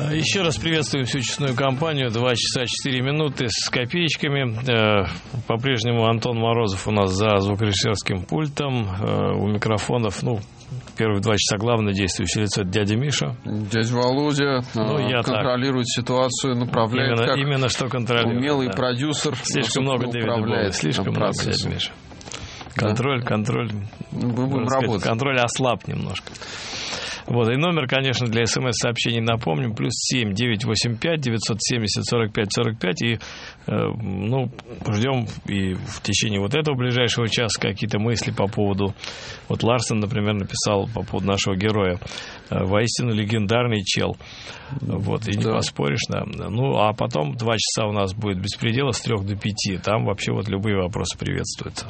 Еще раз приветствую всю честную компанию. 2 часа 4 минуты с копеечками. По-прежнему Антон Морозов у нас за звукорежиссерским пультом. У микрофонов, первые 2 часа главное действующее лицо — это дядя Миша. Дядя Володя контролирует ситуацию, направляет именно что контролирует. Умелый продюсер. Слишком много Дэвида Боуи, слишком много, дядя Миша. Контроль. Мы будем работать. Контроль ослаб немножко. Вот, и номер, конечно, для СМС-сообщений напомним: +7 985 970 45 45. И, ждем и в течение вот этого ближайшего часа какие-то мысли по поводу... Вот Ларсен, например, написал по поводу нашего героя: воистину легендарный чел. Вот, и не поспоришь, да. А потом 2 часа у нас будет беспредела с 3 до 5. Там вообще вот любые вопросы приветствуются.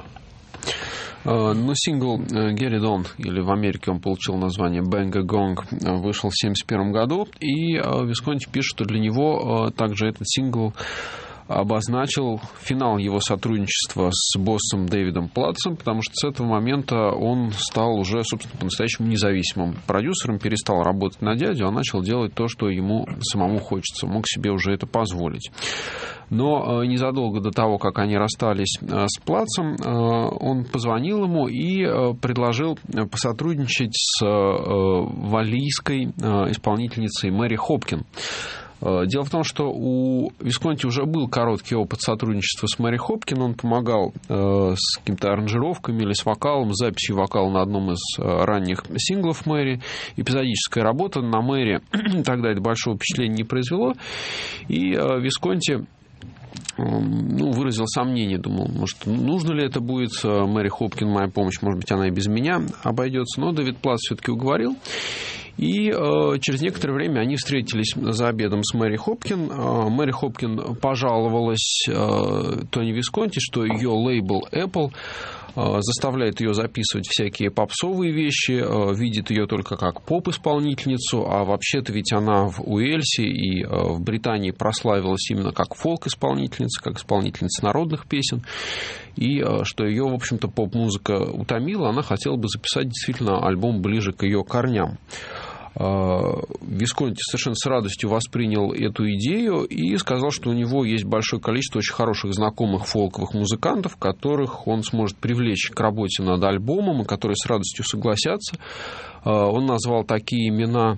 Сингл «Get It On», или в Америке он получил название «Bang a Gong», вышел в 1971 году, и Висконти пишет, что для него также этот сингл обозначил финал его сотрудничества с боссом Дэвидом Платцем, потому что с этого момента он стал уже, собственно, по-настоящему независимым продюсером, перестал работать на дядю, а начал делать то, что ему самому хочется, мог себе уже это позволить. Но незадолго до того, как они расстались с Платцем, он позвонил ему и предложил посотрудничать с валлийской исполнительницей Мэри Хопкин. Дело в том, что у Висконти уже был короткий опыт сотрудничества с Мэри Хопкин. Он помогал с какими-то аранжировками или с вокалом, с записью вокала на одном из ранних синглов Мэри. Эпизодическая работа на Мэри тогда это большого впечатления не произвело. И Висконти выразил сомнение, думал, может, нужно ли это будет, Мэри Хопкин, моя помощь, может быть, она и без меня обойдется. Но Дэвид Платц все-таки уговорил. И через некоторое время они встретились за обедом с Мэри Хопкин. Мэри Хопкин пожаловалась Тони Висконти, что ее лейбл Apple заставляет ее записывать всякие попсовые вещи, видит ее только как поп-исполнительницу, а вообще-то ведь она в Уэльсе и в Британии прославилась именно как фолк-исполнительница, как исполнительница народных песен, и что ее, в общем-то, поп-музыка утомила, она хотела бы записать действительно альбом ближе к ее корням. Висконти совершенно с радостью воспринял эту идею и сказал, что у него есть большое количество очень хороших знакомых фолковых музыкантов, которых он сможет привлечь к работе над альбомом и которые с радостью согласятся. Он назвал такие имена,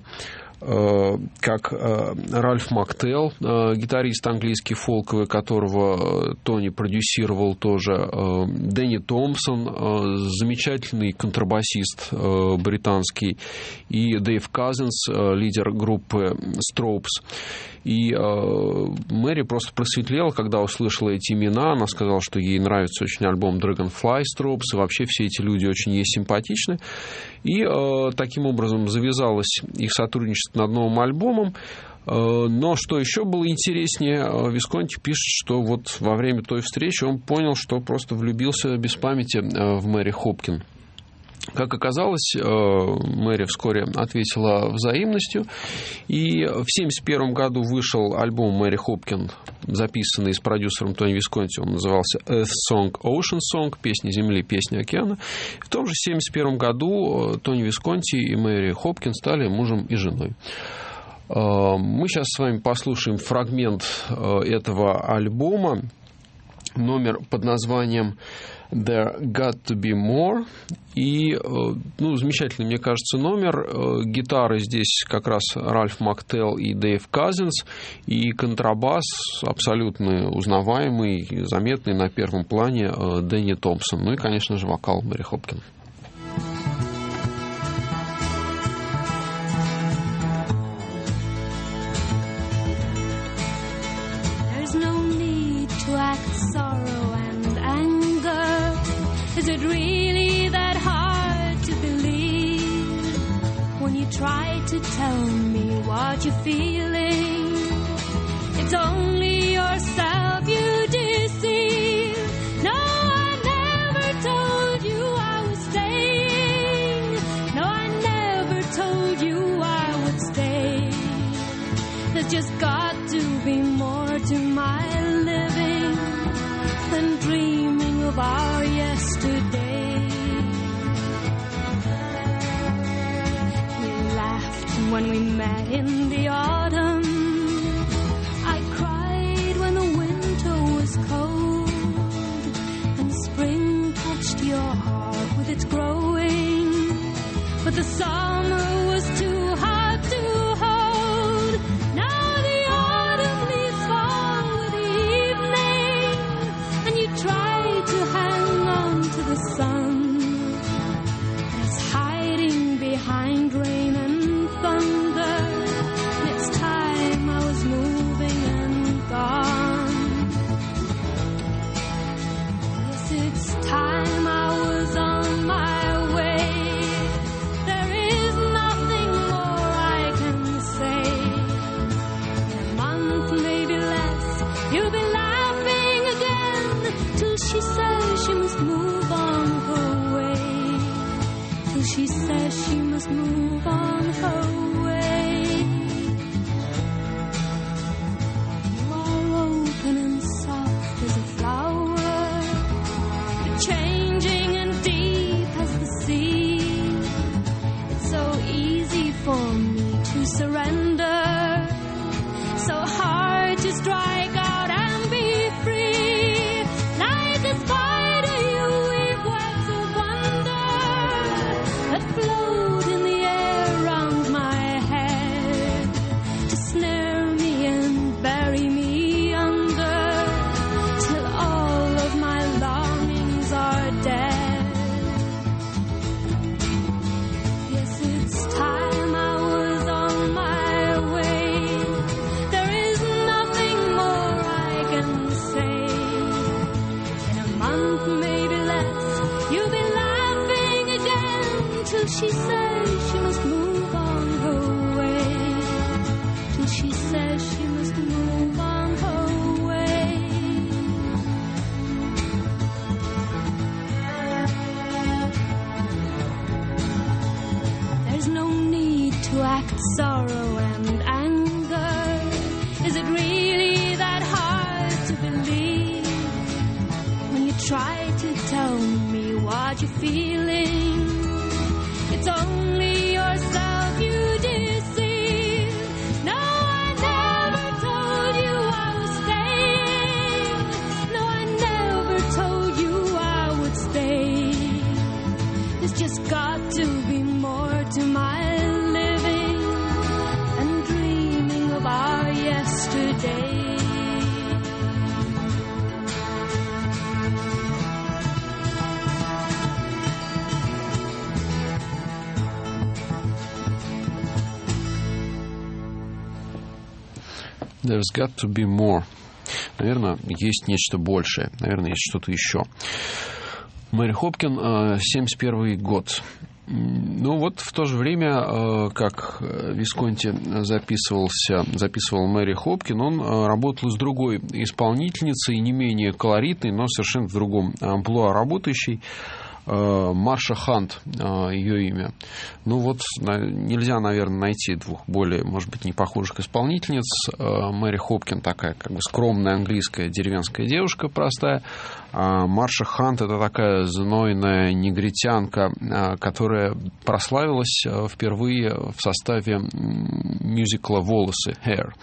как Ральф Мактел, гитарист английский фолковый, которого Тони продюсировал тоже, Дэнни Томпсон, замечательный контрабасист британский, и Дэйв Казинс, лидер группы Strokes. И Мэри просто просветлела, когда услышала эти имена. Она сказала, что ей нравится очень альбом Dragonfly Strokes, и вообще все эти люди очень ей симпатичны. И таким образом завязалось их сотрудничество над новым альбомом. Но что еще было интереснее, Висконти пишет, что вот во время той встречи он понял, что просто влюбился без памяти в Мэри Хопкин. Как оказалось, Мэри вскоре ответила взаимностью, и в 1971 году вышел альбом Мэри Хопкин, записанный с продюсером Тони Висконти. Он назывался Earth Song, Ocean Song, песни Земли, песни океана. В том же 1971 году Тони Висконти и Мэри Хопкин стали мужем и женой. Мы сейчас с вами послушаем фрагмент этого альбома, номер под названием There Got to Be More. И, замечательный, мне кажется, номер. Гитары здесь как раз Ральф Мактел и Дэйв Казинс, и контрабас абсолютно узнаваемый, заметный на первом плане Дэнни Томпсон. Ну и, конечно же, вокал Мэри Хопкин. Is it really that hard to believe when you try to tell me what you're feeling? It's only yourself you deceive. No, I never told you I was staying. No, I never told you I would stay. There's just got to be more to my living than dreaming of our yesterday. We laughed when we met in the autumn. her way. You are open and soft as a flower, changing and deep as the sea. It's so easy for me to surrender, so hard to strike out and be free. Like a spider you weave webs of wonder that float in the air round my head, to snare me and bury me under, till all of my longings are dead. Yes, it's time I was on my way. There is nothing more I can say. In a month, maybe less, you'll be laughing again, till she says she must move on her way. Till she says she must move on her way. There's no need to act sorrow and anger. Is it really that hard to believe when you try to tell me what you're feeling? It's only yourself you deceive. No, I never told you I was staying. No, I never told you I would stay. There's just got to be more to my living than dreaming of our yesterday. There's got to be more. Наверное, есть нечто большее. Наверное, есть что-то еще. Мэри Хопкин, 71 год. Ну вот в то же время, как Висконти записывал Мэри Хопкин, он работал с другой исполнительницей, не менее колоритной, но совершенно в другом амплуа работающей. Марша Хант, ее имя. Ну вот, нельзя, наверное, найти двух более, может быть, не похожих исполнительниц. Мэри Хопкин такая, как бы скромная английская деревенская девушка простая. А Марша Хант — это такая знойная негритянка, которая прославилась впервые в составе мюзикла «Волосы» «Hair».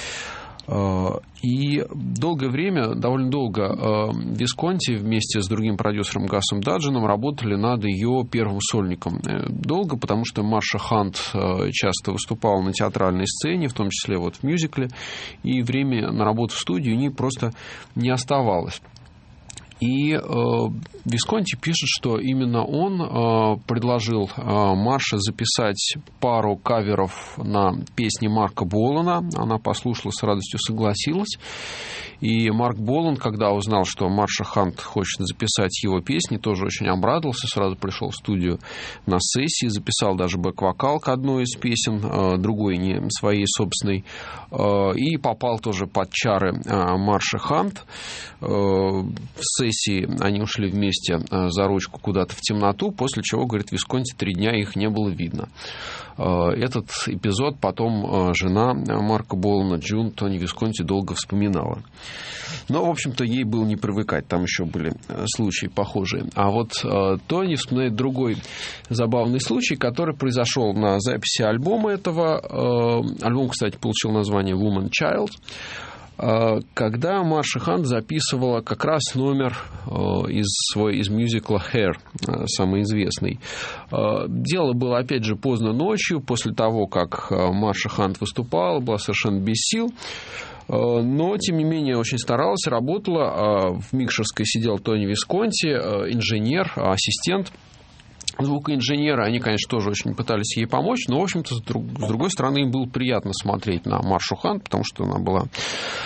И долгое время, довольно долго, Висконти вместе с другим продюсером Гасом Даджином работали над ее первым сольником. Долго, потому что Марша Хант часто выступала на театральной сцене, в том числе вот в мюзикле, и время на работу в студии у нее просто не оставалось. И Висконти пишет, что именно он предложил Марше записать пару каверов на песни Марка Болана. Она послушала, с радостью согласилась. И Марк Болан, когда узнал, что Марша Хант хочет записать его песни, тоже очень обрадовался, сразу пришел в студию на сессии, записал даже бэк-вокал к одной из песен, другой не своей собственной, и попал тоже под чары Марши Хант. В сессии они ушли вместе за ручку куда-то в темноту, после чего, говорит Висконти, 3 дня их не было видно. Этот эпизод потом жена Марка Болана, Джун Тони Висконти, долго вспоминала. Но, в общем-то, ей было не привыкать, там еще были случаи похожие. А вот Тони вспоминает другой забавный случай, который произошел на записи альбома этого. Альбом, кстати, получил название «Woman Child», когда Марша Хант записывала как раз номер из мюзикла «Hair», самый известный. Дело было, опять же, поздно ночью, после того, как Марша Хант выступала, была совершенно без сил. Но, тем не менее, очень старалась, работала. В микшерской сидел Тони Висконти, инженер, ассистент звукоинженера. Они, конечно, тоже очень пытались ей помочь, но, в общем-то, с другой стороны, им было приятно смотреть на Маршу Хант, потому что она была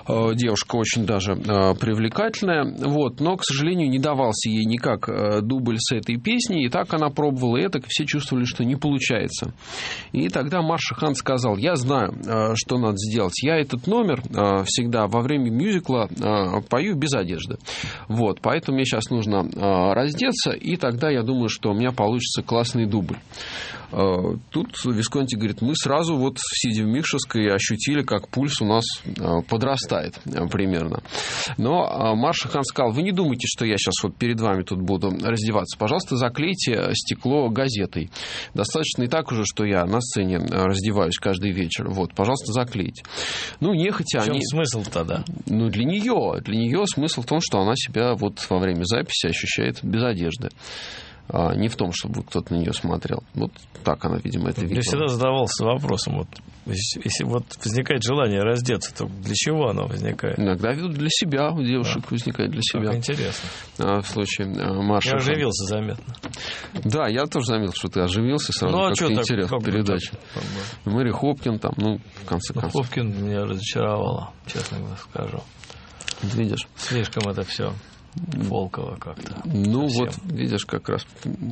Девушка очень даже привлекательная. Вот. Но, к сожалению, не давался ей никак дубль с этой песней. И так она пробовала, и так все чувствовали, что не получается. И тогда Марша Хант сказал: я знаю, что надо сделать. Я этот номер всегда во время мюзикла пою без одежды. Вот. Поэтому мне сейчас нужно раздеться, и тогда я думаю, что у меня получится классный дубль. Тут Висконти говорит: мы сразу, вот сидя в Микшевской, ощутили, как пульс у нас подрастает примерно. Но Марша Хант сказал: вы не думайте, что я сейчас вот перед вами тут буду раздеваться. Пожалуйста, заклейте стекло газетой. Достаточно и так уже, что я на сцене раздеваюсь каждый вечер. Вот, пожалуйста, заклейте. Ну, нехотя они... В чем смысл тогда? Ну, для нее смысл в том, что она себя вот во время записи ощущает без одежды. Не в том, чтобы кто-то на нее смотрел. Вот так она, видимо, это видела. Я всегда задавался вопросом, вот, если вот возникает желание раздеться, то для чего оно возникает? Иногда для себя, у девушек возникает для себя. Как интересно. В случае Марши. Я оживился заметно. Да, я тоже заметил, что ты оживился сразу, как-то интересно в передаче. Мэри Хопкин там, в конце концов. Хопкин меня разочаровала, честно скажу. Видишь? Слишком это все фолково как-то. Ну, совсем. Вот, видишь, как раз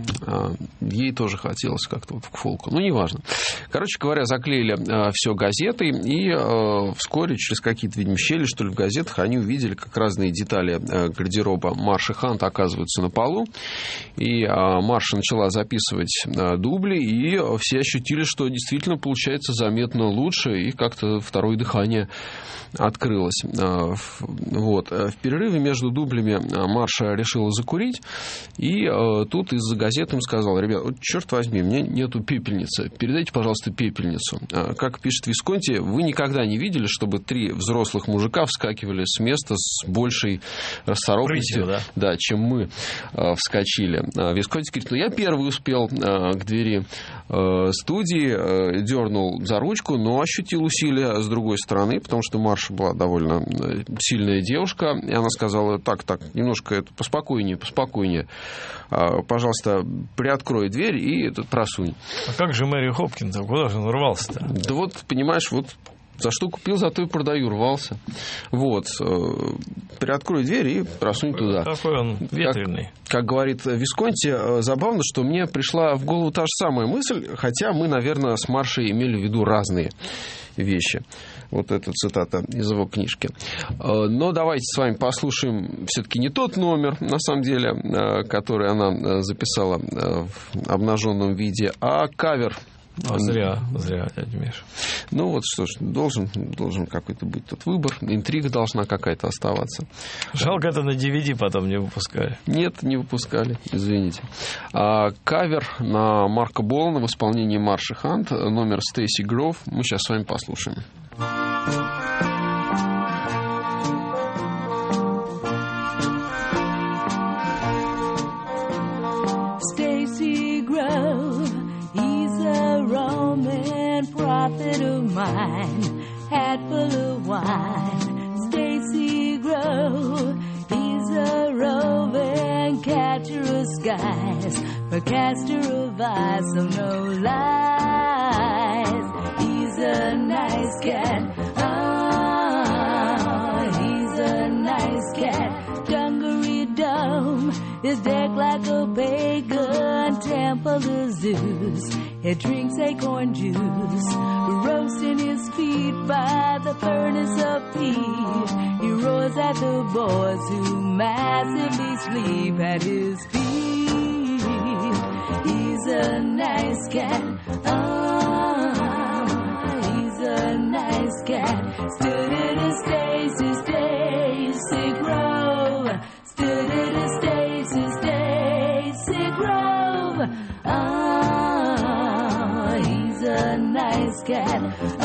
ей тоже хотелось как-то вот к фолку. Ну, неважно. Короче говоря, заклеили все газетой, и вскоре через какие-то, видимо, щели, что ли, в газетах они увидели, как разные детали гардероба Марши Хант оказываются на полу. И Марша начала записывать дубли, и все ощутили, что действительно получается заметно лучше, и как-то второе дыхание открылось. Вот. В перерыве между дублями Марша решила закурить, и тут из-за газеты им сказал: ребят, вот, черт возьми, у меня нету пепельницы, передайте, пожалуйста, пепельницу. Как пишет Висконти, вы никогда не видели, чтобы 3 взрослых мужика вскакивали с места с большей расторопностью, да, чем мы вскочили. Висконти говорит: ну, я первый успел к двери студии, дернул за ручку, но ощутил усилия с другой стороны, потому что Марша была довольно сильная девушка, и она сказала: так, немножко это поспокойнее, пожалуйста, приоткрой дверь и просунь. А как же Мэри Хопкин-то? Куда же он рвался-то? Да вот, понимаешь, вот за что купил, за то и продаю, рвался. Вот. Приоткрой дверь и просунь туда. Какой он ветреный. Как говорит Висконти, забавно, что мне пришла в голову та же самая мысль, хотя мы, наверное, с Маршей имели в виду разные вещи. Вот эта цитата из его книжки. Но давайте с вами послушаем все-таки не тот номер, на самом деле, который она записала в обнаженном виде, а кавер. Зря, дядя Миша. Ну вот что ж, должен какой-то быть тут выбор, интрига должна какая-то оставаться. Жалко, это на DVD потом не выпускали. Нет, не выпускали, извините. Кавер на Марка Болана в исполнении Марши Хант, номер Стейси Гров, мы сейчас с вами послушаем. Stacey Grove, he's a Roman prophet of mine, hat full of wine. Stacey Grove, he's a roving catcher of skies, forecaster of eyes, so no lies. He's a nice cat, he's a nice cat. Dungaree Dome is decked like a pagan temple of Zeus. He drinks acorn juice, roasting his feet by the furnace of peat. He roars at the boys who massively sleep at his feet. He's a nice cat, he's a nice cat. Stood in a Stacey Grove, stood in a Stacey Grove. He's a nice cat,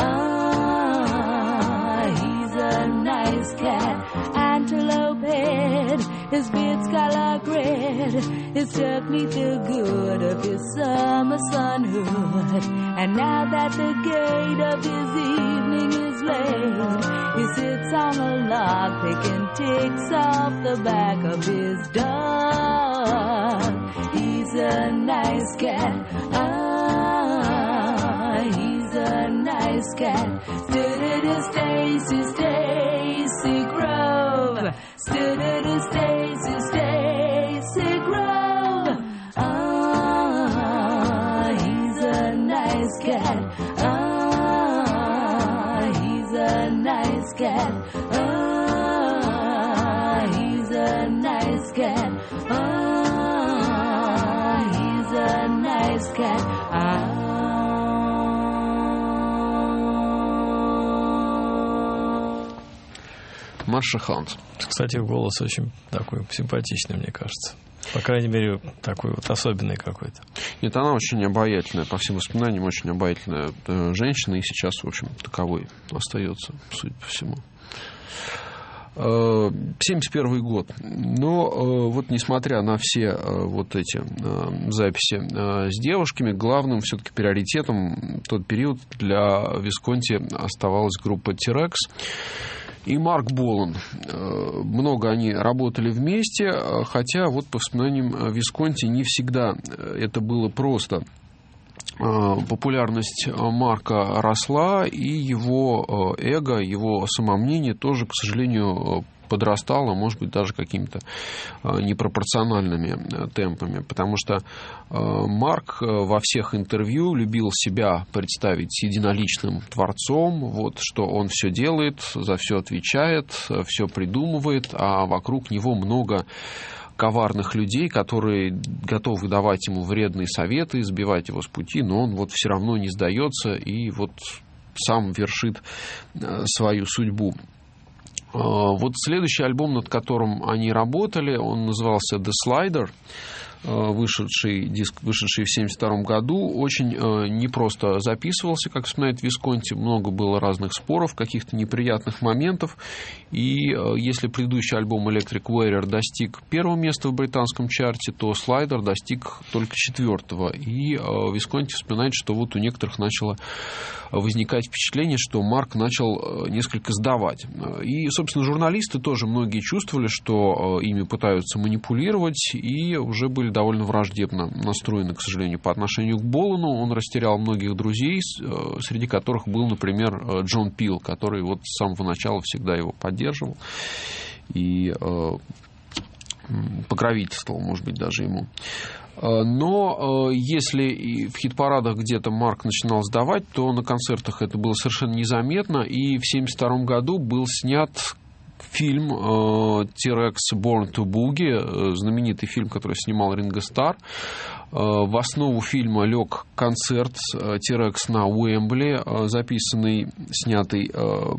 he's a nice cat. Antelope head, his beard skylark red, his tuck neath the good of his summer sunhood. And now that the gate of his evening is laid, he sits on a log picking ticks off the back of his dog. He's a nice cat, he's a nice cat. Stood at a Stacey Stacy, Stacy Grove. He's a nice cat. He's a nice cat. He's a nice cat. He's a nice cat. Марша Хант. Кстати, голос очень такой симпатичный, мне кажется. По крайней мере, такой вот особенный какой-то. Нет, она очень обаятельная, по всем воспоминаниям, очень обаятельная женщина, и сейчас, в общем, таковой остается, судя по всему. 71 год. Но вот несмотря на все вот эти записи с девушками, главным все-таки приоритетом в тот период для Висконти оставалась группа T-Rex и Марк Болан. Много они работали вместе, хотя вот по воспоминаниям Висконти не всегда это было просто. Популярность Марка росла, и его эго, его самомнение тоже, к сожалению, подрастало, может быть, даже какими-то непропорциональными темпами, потому что Марк во всех интервью любил себя представить единоличным творцом, вот, что он все делает, за все отвечает, все придумывает, а вокруг него много коварных людей, которые готовы давать ему вредные советы, сбивать его с пути, но он вот все равно не сдается и вот сам вершит свою судьбу. Вот следующий альбом, над которым они работали, он назывался The Slider, вышедший в 1972 году, очень непросто записывался, как вспоминает Висконти, много было разных споров, каких-то неприятных моментов, и если предыдущий альбом Electric Warrior достиг первого места в британском чарте, то Slider достиг только 4-го, и Висконти вспоминает, что вот у некоторых начало возникать впечатление, что Марк начал несколько сдавать. И, собственно, журналисты тоже многие чувствовали, что ими пытаются манипулировать, и уже были довольно враждебно настроены, к сожалению, по отношению к Болану. Он растерял многих друзей, среди которых был, например, Джон Пил, который вот с самого начала всегда его поддерживал и покровительствовал, может быть, даже ему. Но если в хит-парадах где-то Марк начинал сдавать, то на концертах это было совершенно незаметно, и в 1972 году был снят фильм T-Rex Born to Boogie, знаменитый фильм, который снимал Ринго Старр. В основу фильма лег концерт T-Rex на Уэмбли, записанный, снятый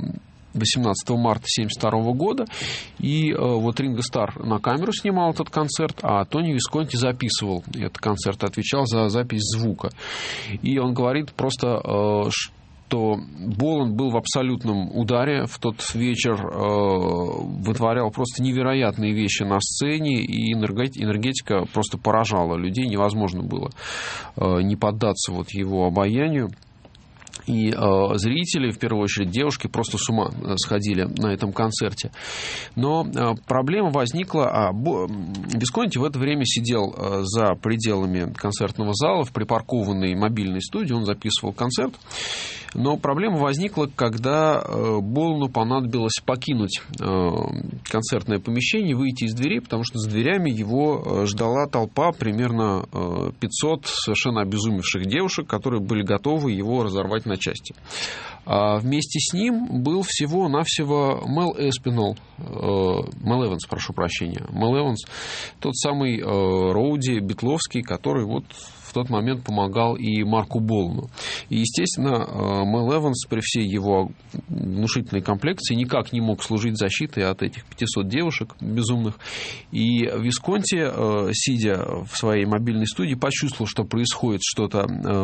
18 марта 1972 года. И вот Ринго Старр на камеру снимал этот концерт, а Тони Висконти записывал этот концерт, отвечал за запись звука. И он говорит просто, что Болан был в абсолютном ударе в тот вечер, вытворял просто невероятные вещи на сцене, и энергетика просто поражала людей, невозможно было не поддаться вот его обаянию. И зрители, в первую очередь девушки, просто с ума сходили на этом концерте. Но проблема возникла. Висконти в это время сидел за пределами концертного зала в припаркованной мобильной студии. Он записывал концерт. Но проблема возникла, когда Болану понадобилось покинуть концертное помещение, выйти из дверей, потому что за дверями его ждала толпа, примерно 500 совершенно обезумевших девушек, которые были готовы его разорвать на части. А вместе с ним был всего-навсего Мел Эванс, тот самый Роуди Битловский, который вот в тот момент помогал и Марку Болану. И, естественно, Мел Эванс при всей его внушительной комплекции никак не мог служить защитой от этих 500 девушек безумных. И Висконти, сидя в своей мобильной студии, почувствовал, что происходит что-то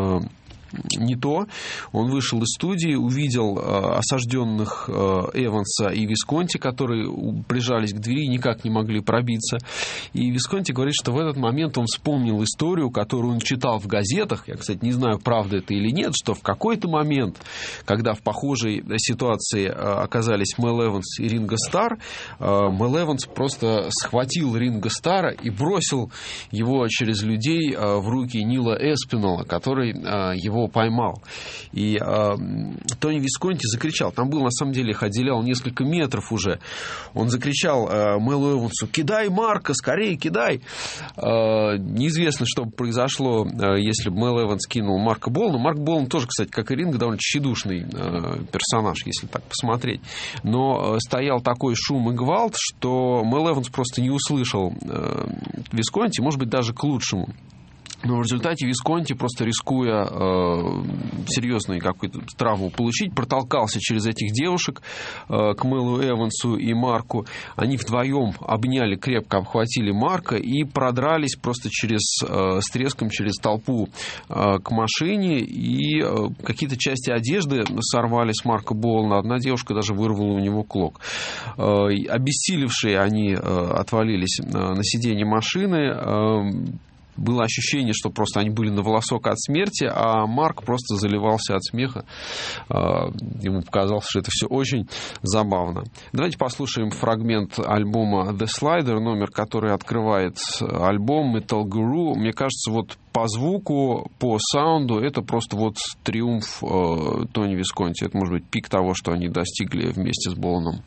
не то. Он вышел из студии, увидел осажденных Эванса и Висконти, которые прижались к двери и никак не могли пробиться. И Висконти говорит, что в этот момент он вспомнил историю, которую он читал в газетах. Я, кстати, не знаю, правда это или нет, что в какой-то момент, когда в похожей ситуации оказались Мел Эванс и Ринго Старр, Мел Эванс просто схватил Ринго Старра и бросил его через людей в руки Нила Эспинала, который его его поймал. И Тони Висконти закричал. Там был, на самом деле, их отделял несколько метров уже. Он закричал Мэлу Эвансу: «Кидай Марка, скорее кидай!» Неизвестно, что бы произошло, если бы Мэл Эванс кинул Марка Болана. Марк Болан тоже, кстати, как и Ринг, довольно тщедушный персонаж, если так посмотреть. Но стоял такой шум и гвалт, что Мэл Эванс просто не услышал Висконти, может быть, даже к лучшему. Но в результате Висконти, просто рискуя серьезную какую-то травму получить, протолкался через этих девушек к Мэлу Эвансу и Марку. Они вдвоем обняли, крепко обхватили Марка и продрались просто с треском через толпу к машине. И какие-то части одежды сорвали с Марка Болана. Одна девушка даже вырвала у него клок. Обессилевшие они отвалились на сиденье машины. Было ощущение, что просто они были на волосок от смерти, а Марк просто заливался от смеха. Ему показалось, что это все очень забавно. Давайте послушаем фрагмент альбома The Slider, номер, который открывает альбом Metal Guru. Мне кажется, вот по звуку, по саунду, это просто вот триумф Тони Висконти. Это, может быть, пик того, что они достигли вместе с Боланом.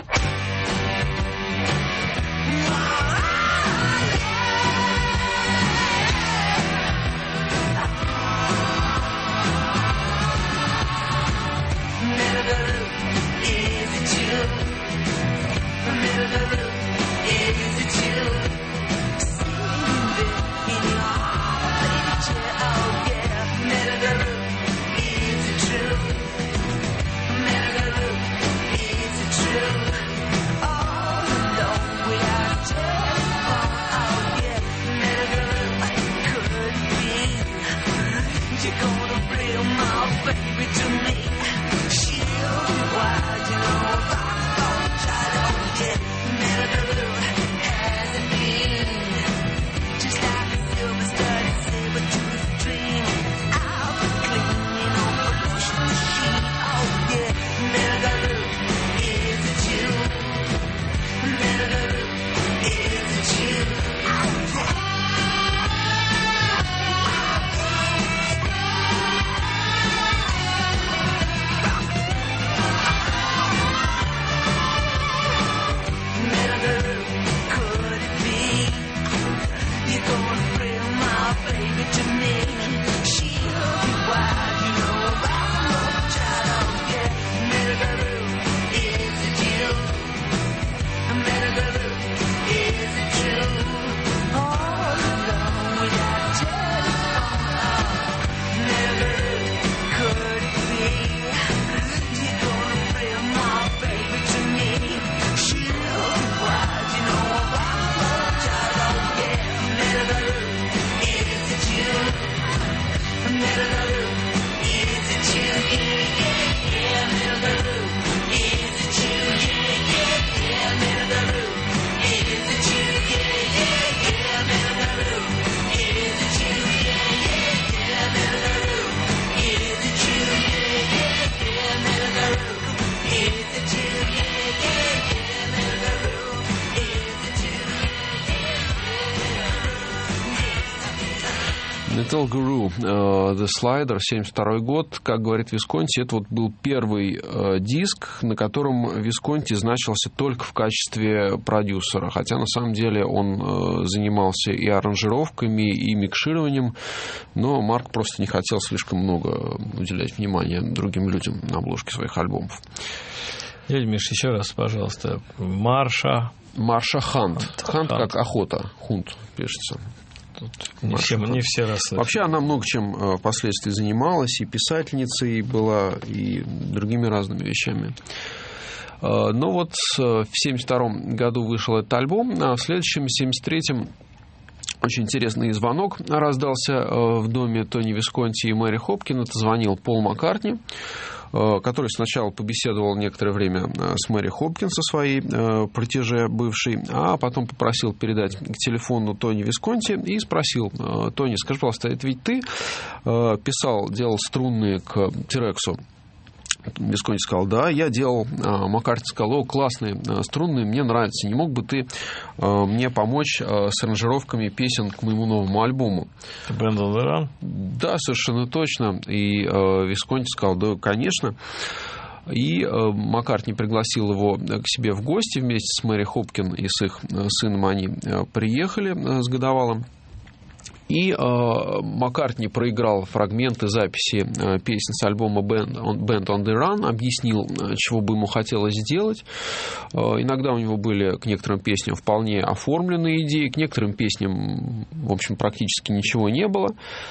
Metal Guru, The Slider, 1972 год. Как говорит Висконти, это вот был первый диск, на котором Висконти значился только в качестве продюсера. Хотя на самом деле он занимался и аранжировками, и микшированием. Но Марк просто не хотел слишком много уделять внимания другим людям на обложке своих альбомов. Дядя Миш, еще раз, пожалуйста. Марша Хант. Хант как охота. Хунт пишется. Не все расслышали. Вообще она много чем впоследствии занималась, и писательницей была, и другими разными вещами. Но вот в 1972 году вышел этот альбом, а в следующем, 1973, очень интересный звонок раздался в доме Тони Висконти и Мэри Хопкин. Это звонил Пол Маккартни, который сначала побеседовал некоторое время с Мэри Хопкин, со своей протеже бывшей, а потом попросил передать к телефону Тони Висконти и спросил: Тони, скажи, пожалуйста, это ведь ты писал, делал струнные к T-Rex? Висконти сказал: да, я делал. Маккартни сказал: классные струнные, мне нравятся. Не мог бы ты мне помочь с аранжировками песен к моему новому альбому? Band on the Run? Да, совершенно точно. И Висконти сказал: да, конечно. И Маккартни пригласил его к себе в гости вместе с Мэри Хопкин и с их сыном. Они приехали с годовалым. И Маккартни проиграл фрагменты записи песен с альбома Band on the Run, объяснил, чего бы ему хотелось сделать. Иногда у него были к некоторым песням вполне оформленные идеи, к некоторым песням, в общем, практически ничего не было.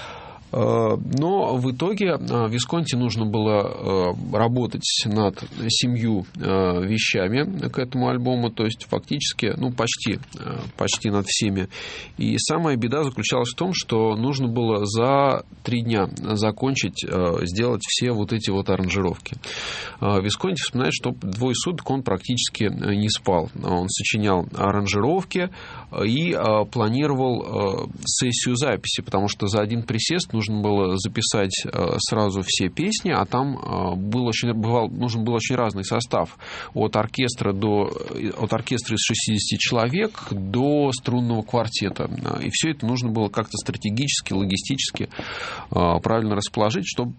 Но в итоге Висконти нужно было работать над 7 вещами к этому альбому, то есть фактически, почти над всеми. И самая беда заключалась в том, что нужно было за 3 дня закончить, сделать все вот эти вот аранжировки. Висконти вспоминает, что 2 суток он практически не спал. Он сочинял аранжировки и планировал сессию записи, потому что за один присест нужно было записать сразу все песни, а там нужен был очень разный состав. От оркестра из 60 человек до струнного квартета. И все это нужно было как-то стратегически, логистически правильно расположить, чтобы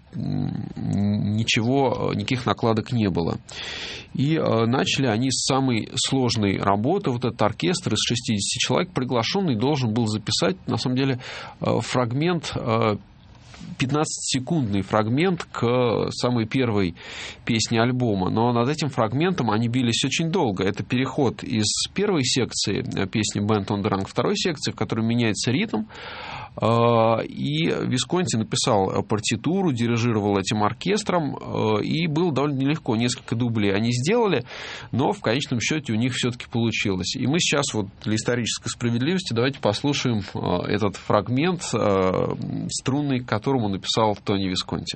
никаких накладок не было. И начали они с самой сложной работы. Вот этот оркестр из 60 человек, приглашенный, должен был записать, на самом деле, фрагмент, 15-секундный фрагмент к самой первой песне альбома. Но над этим фрагментом они бились очень долго. Это переход из первой секции песни Band on the Run к второй секции, в которой меняется ритм. И Висконти написал партитуру, дирижировал этим оркестром, и было довольно нелегко. Несколько дублей они сделали, но в конечном счете у них все-таки получилось. И мы сейчас вот для исторической справедливости давайте послушаем этот фрагмент струнный, к которому написал Тони Висконти.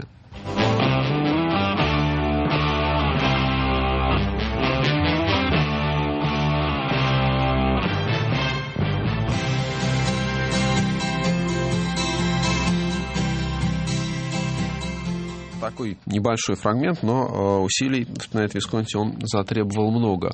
Такой небольшой фрагмент, но усилий, вспоминает Висконти, он затребовал много.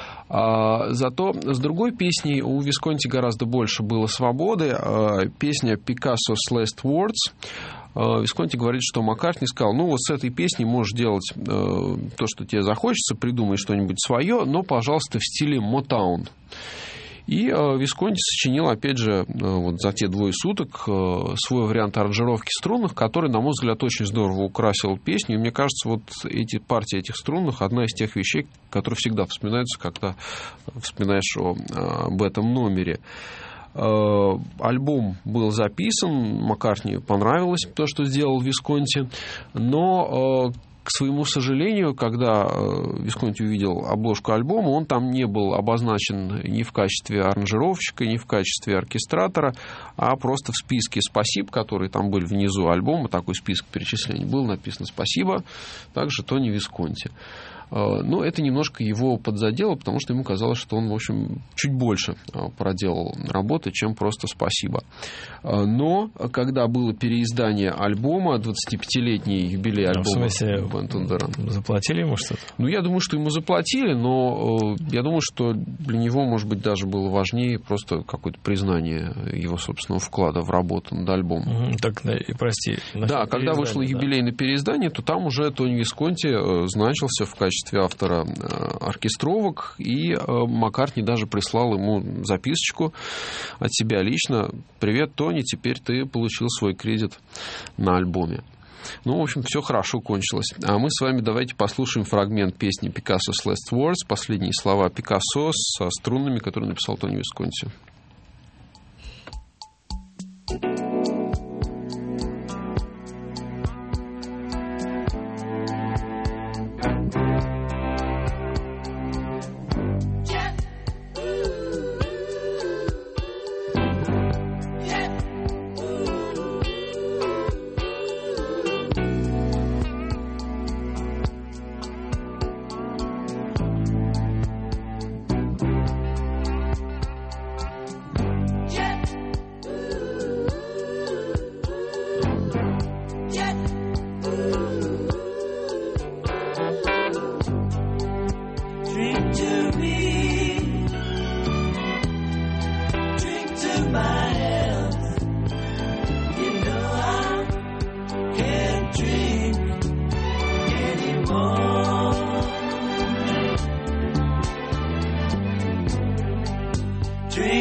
Зато с другой песней у Висконти гораздо больше было свободы. Песня «Picasso's Last Words». Висконти говорит, что Маккартни сказал: вот с этой песней можешь делать то, что тебе захочется, придумай что-нибудь свое, но, пожалуйста, в стиле Motown. И Висконти сочинил, опять же, вот за те 2 суток свой вариант аранжировки струнных, который, на мой взгляд, очень здорово украсил песню. И мне кажется, вот партия этих струнных — одна из тех вещей, которые всегда вспоминаются, когда вспоминаешь об этом номере. Альбом был записан, Маккартни понравилось то, что сделал Висконти, но... К своему сожалению, когда Висконти увидел обложку альбома, он там не был обозначен ни в качестве аранжировщика, ни в качестве оркестратора, а просто в списке «Спасибо», которые там были внизу альбома, такой список перечислений, было написано «Спасибо», также Тони Висконти. Но это немножко его подзадело, потому что ему казалось, что он, в общем, чуть больше проделал работы, чем просто «Спасибо». Но когда было переиздание альбома, 25-летний юбилей альбома... В смысле, заплатили ему что-то? Я думаю, что ему заплатили, но я думаю, что для него, может быть, даже было важнее просто какое-то признание его собственного вклада в работу над альбомом. Так, прости. Да, когда вышло юбилейное переиздание, то там уже Тони Висконти значился в качестве автора оркестровок, и Маккартни даже прислал ему записочку от себя лично: «Привет, Тони, теперь ты получил свой кредит на альбоме». В общем, все хорошо кончилось. А мы с вами давайте послушаем фрагмент песни «Picasso's Last Words», последние слова Пикассо со струнными, которые написал Тони Висконти.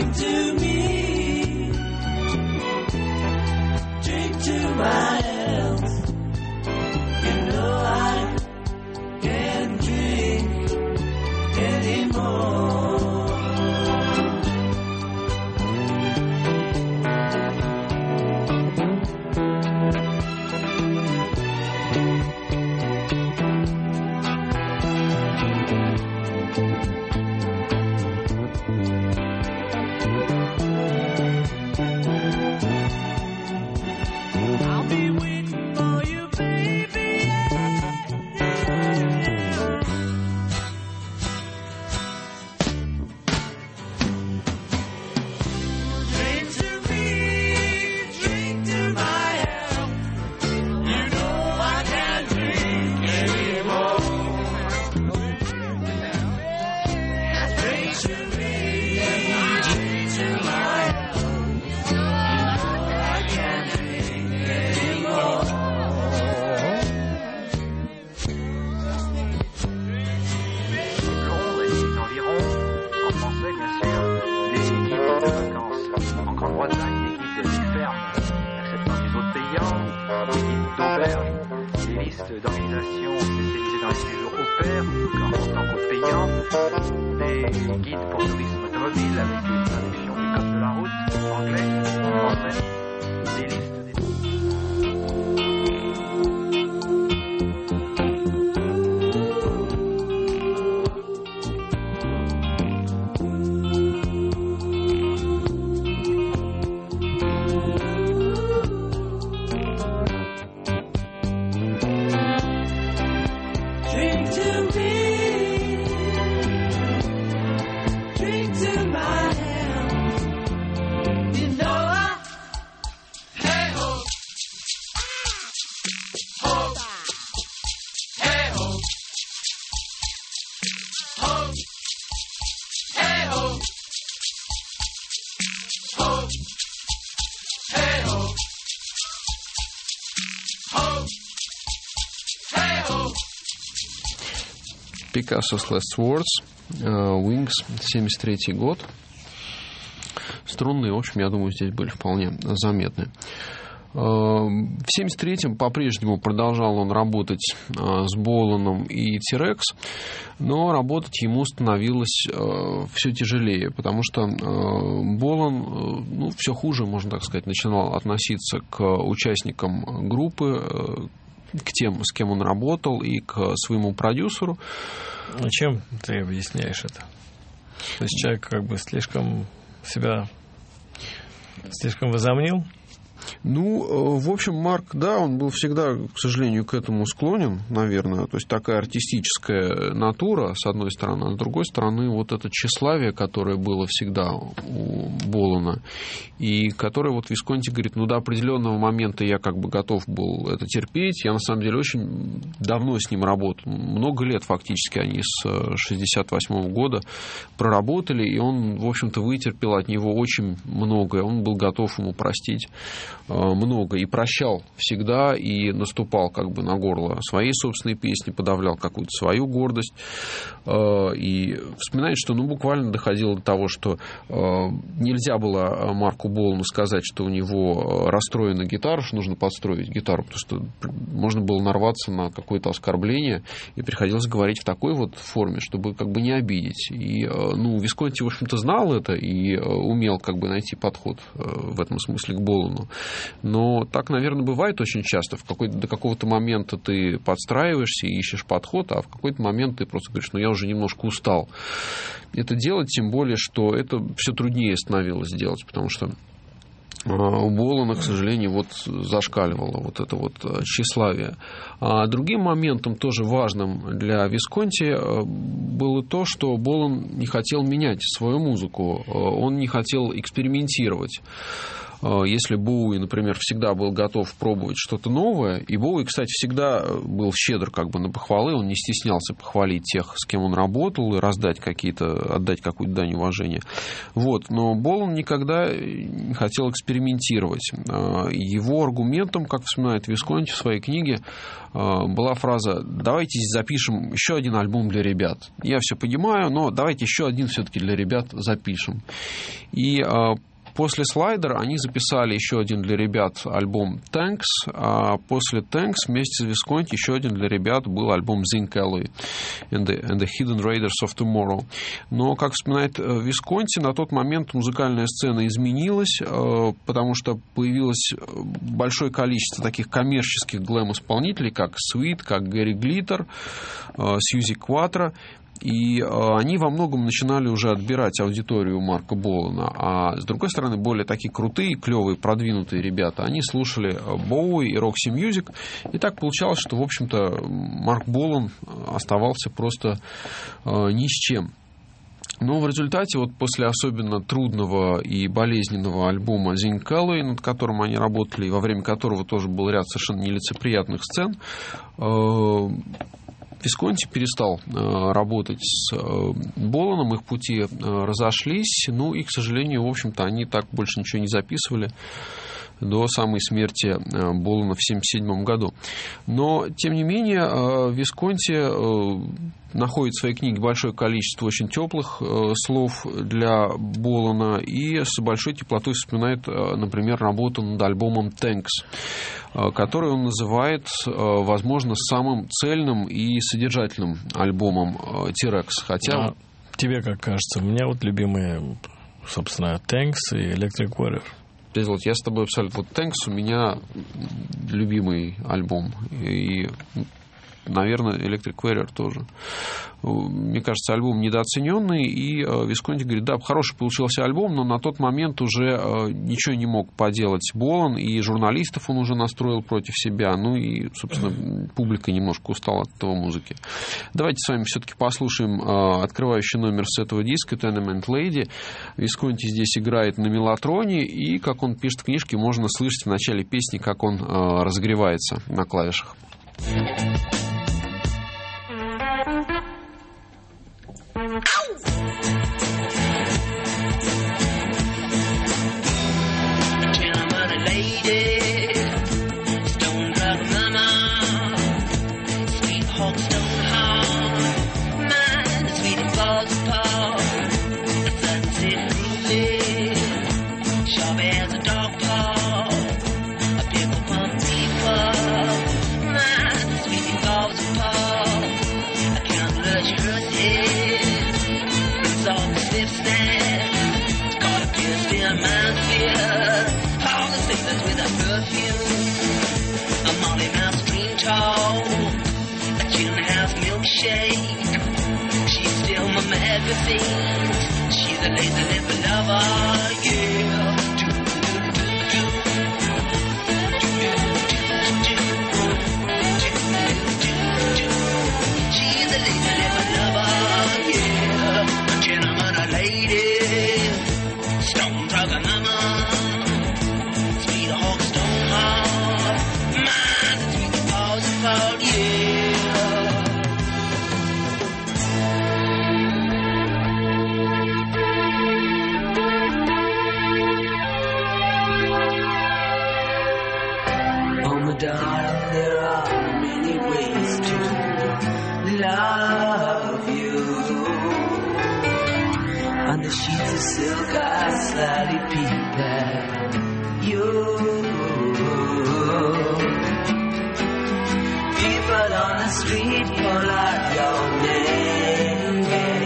Drink to me, drink to my health. You know I can't drink anymore. I'll be waiting for you, baby. Drink to me, drink to my health. You know I can't drink anymore. Drink to me, drink to my health. You know I can't drink anymore. Londres et ses environs, en français bien sûr, des guides de vacances. En Grande-Bretagne, des guides de ferme, acceptant des hôtes payants, des guides d'auberge, des listes d'organisations spécialisées dans les séjours au pair, en tant qu'hôtes payants, des guides pour tourisme automobile avec des traductions du code de la route, anglais, français, des listes des... Drink to me, drink to my health. You know I, hey ho, ho, hey ho, ho, hey ho, ho, hey ho, ho, hey ho. Picasso's Last Words, Wings, 73 год. Струнные, в общем, я думаю, здесь были вполне заметны. В 73-м по-прежнему продолжал он работать с Боланом и T-Rex, но работать ему становилось все тяжелее, потому что Болан, все хуже, можно так сказать, начинал относиться к участникам группы, к тем, с кем он работал, и к своему продюсеру. А чем ты объясняешь это? То есть человек как бы слишком себя слишком возомнил? В общем, Марк, да, он был всегда, к сожалению, к этому склонен, наверное. То есть такая артистическая натура, с одной стороны, а с другой стороны, вот это тщеславие, которое было всегда у Болана, и которое вот Висконти говорит, до определенного момента я как бы готов был это терпеть. Я, на самом деле, очень давно с ним работал. Много лет, фактически, они с 68 года проработали, и он, в общем-то, вытерпел от него очень многое. Он был готов ему простить много и прощал всегда, и наступал как бы на горло своей собственной песни, подавлял какую-то свою гордость, и вспоминает, что буквально доходило до того, что нельзя было Марку Болану сказать, что у него расстроена гитара, что нужно подстроить гитару, потому что можно было нарваться на какое-то оскорбление, и приходилось говорить в такой вот форме, чтобы как бы не обидеть. И Висконти, в общем-то, знал это и умел как бы найти подход в этом смысле к Болану. Но так, наверное, бывает очень часто. До какого-то момента ты подстраиваешься и ищешь подход, а в какой-то момент ты просто говоришь, я уже немножко устал это делать, тем более, что это все труднее становилось делать, потому что у Болана, к сожалению, зашкаливало вот это тщеславие. А другим моментом, тоже важным для Висконти, было то, что Болан не хотел менять свою музыку, он не хотел экспериментировать. Если Боуи, например, всегда был готов пробовать что-то новое, и Боуи, кстати, всегда был щедр как бы на похвалы, он не стеснялся похвалить тех, с кем он работал, и отдать какую-то дань уважения. Вот. Но Болан никогда не хотел экспериментировать. Его аргументом, как вспоминает Висконти в своей книге, была фраза: давайте запишем еще один альбом для ребят. Я все понимаю, но давайте еще один все-таки для ребят запишем. И после Слайдер они записали еще один для ребят альбом Tanks, а после Tanks вместе с Висконти еще один для ребят был альбом Zinc Alley and the Hidden Raiders of Tomorrow. Но, как вспоминает Висконти, на тот момент музыкальная сцена изменилась, потому что появилось большое количество таких коммерческих глэм-исполнителей, как Sweet, как Гэри Глиттер, Сьюзи Кватро. И они во многом начинали уже отбирать аудиторию Марка Болана. А с другой стороны, более такие крутые, клевые, продвинутые ребята, они слушали Боуи и Roxy Music. И так получалось, что, в общем-то, Марк Болан оставался просто ни с чем. Но в результате, вот после особенно трудного и болезненного альбома Zinc Alley, над которым они работали, и во время которого тоже был ряд совершенно нелицеприятных сцен, Висконти перестал работать с Боланом, их пути разошлись, ну и, к сожалению, в общем-то, они так больше ничего не записывали до самой смерти Болана в 1977 году. Но, тем не менее, Висконти находит в своей книге большое количество очень теплых слов для Болана и с большой теплотой вспоминает, например, работу над альбомом Tanks, который он называет, возможно, самым цельным и содержательным альбомом T-Rex. Хотя... Тебе как кажется? У меня вот любимые, собственно, Tanks и Electric Warrior. Я с тобой абсолютно... Вот Tanks у меня любимый альбом. И, наверное, Electric Warrior тоже. Мне кажется, альбом недооцененный. И Висконти говорит, да, хороший получился альбом, но на тот момент уже ничего не мог поделать Болан. И журналистов он уже настроил против себя. Ну и, собственно, публика немножко устала от этого музыки. Давайте с вами все-таки послушаем открывающий номер с этого диска Tenement Lady. Висконти здесь играет на мелатроне. И, как он пишет в книжке, можно слышать в начале песни, как он разогревается на клавишах. She's a lazy little lover, yeah. She's a lazy little lover, yeah. A gentleman, a lady, stone brother mama, sweet hawk, stone heart, mine, the sweet paws and fault, yeah. Darling, there are many ways to love you. On the sheets of silk I slightly peep at you. People on the street call out your name.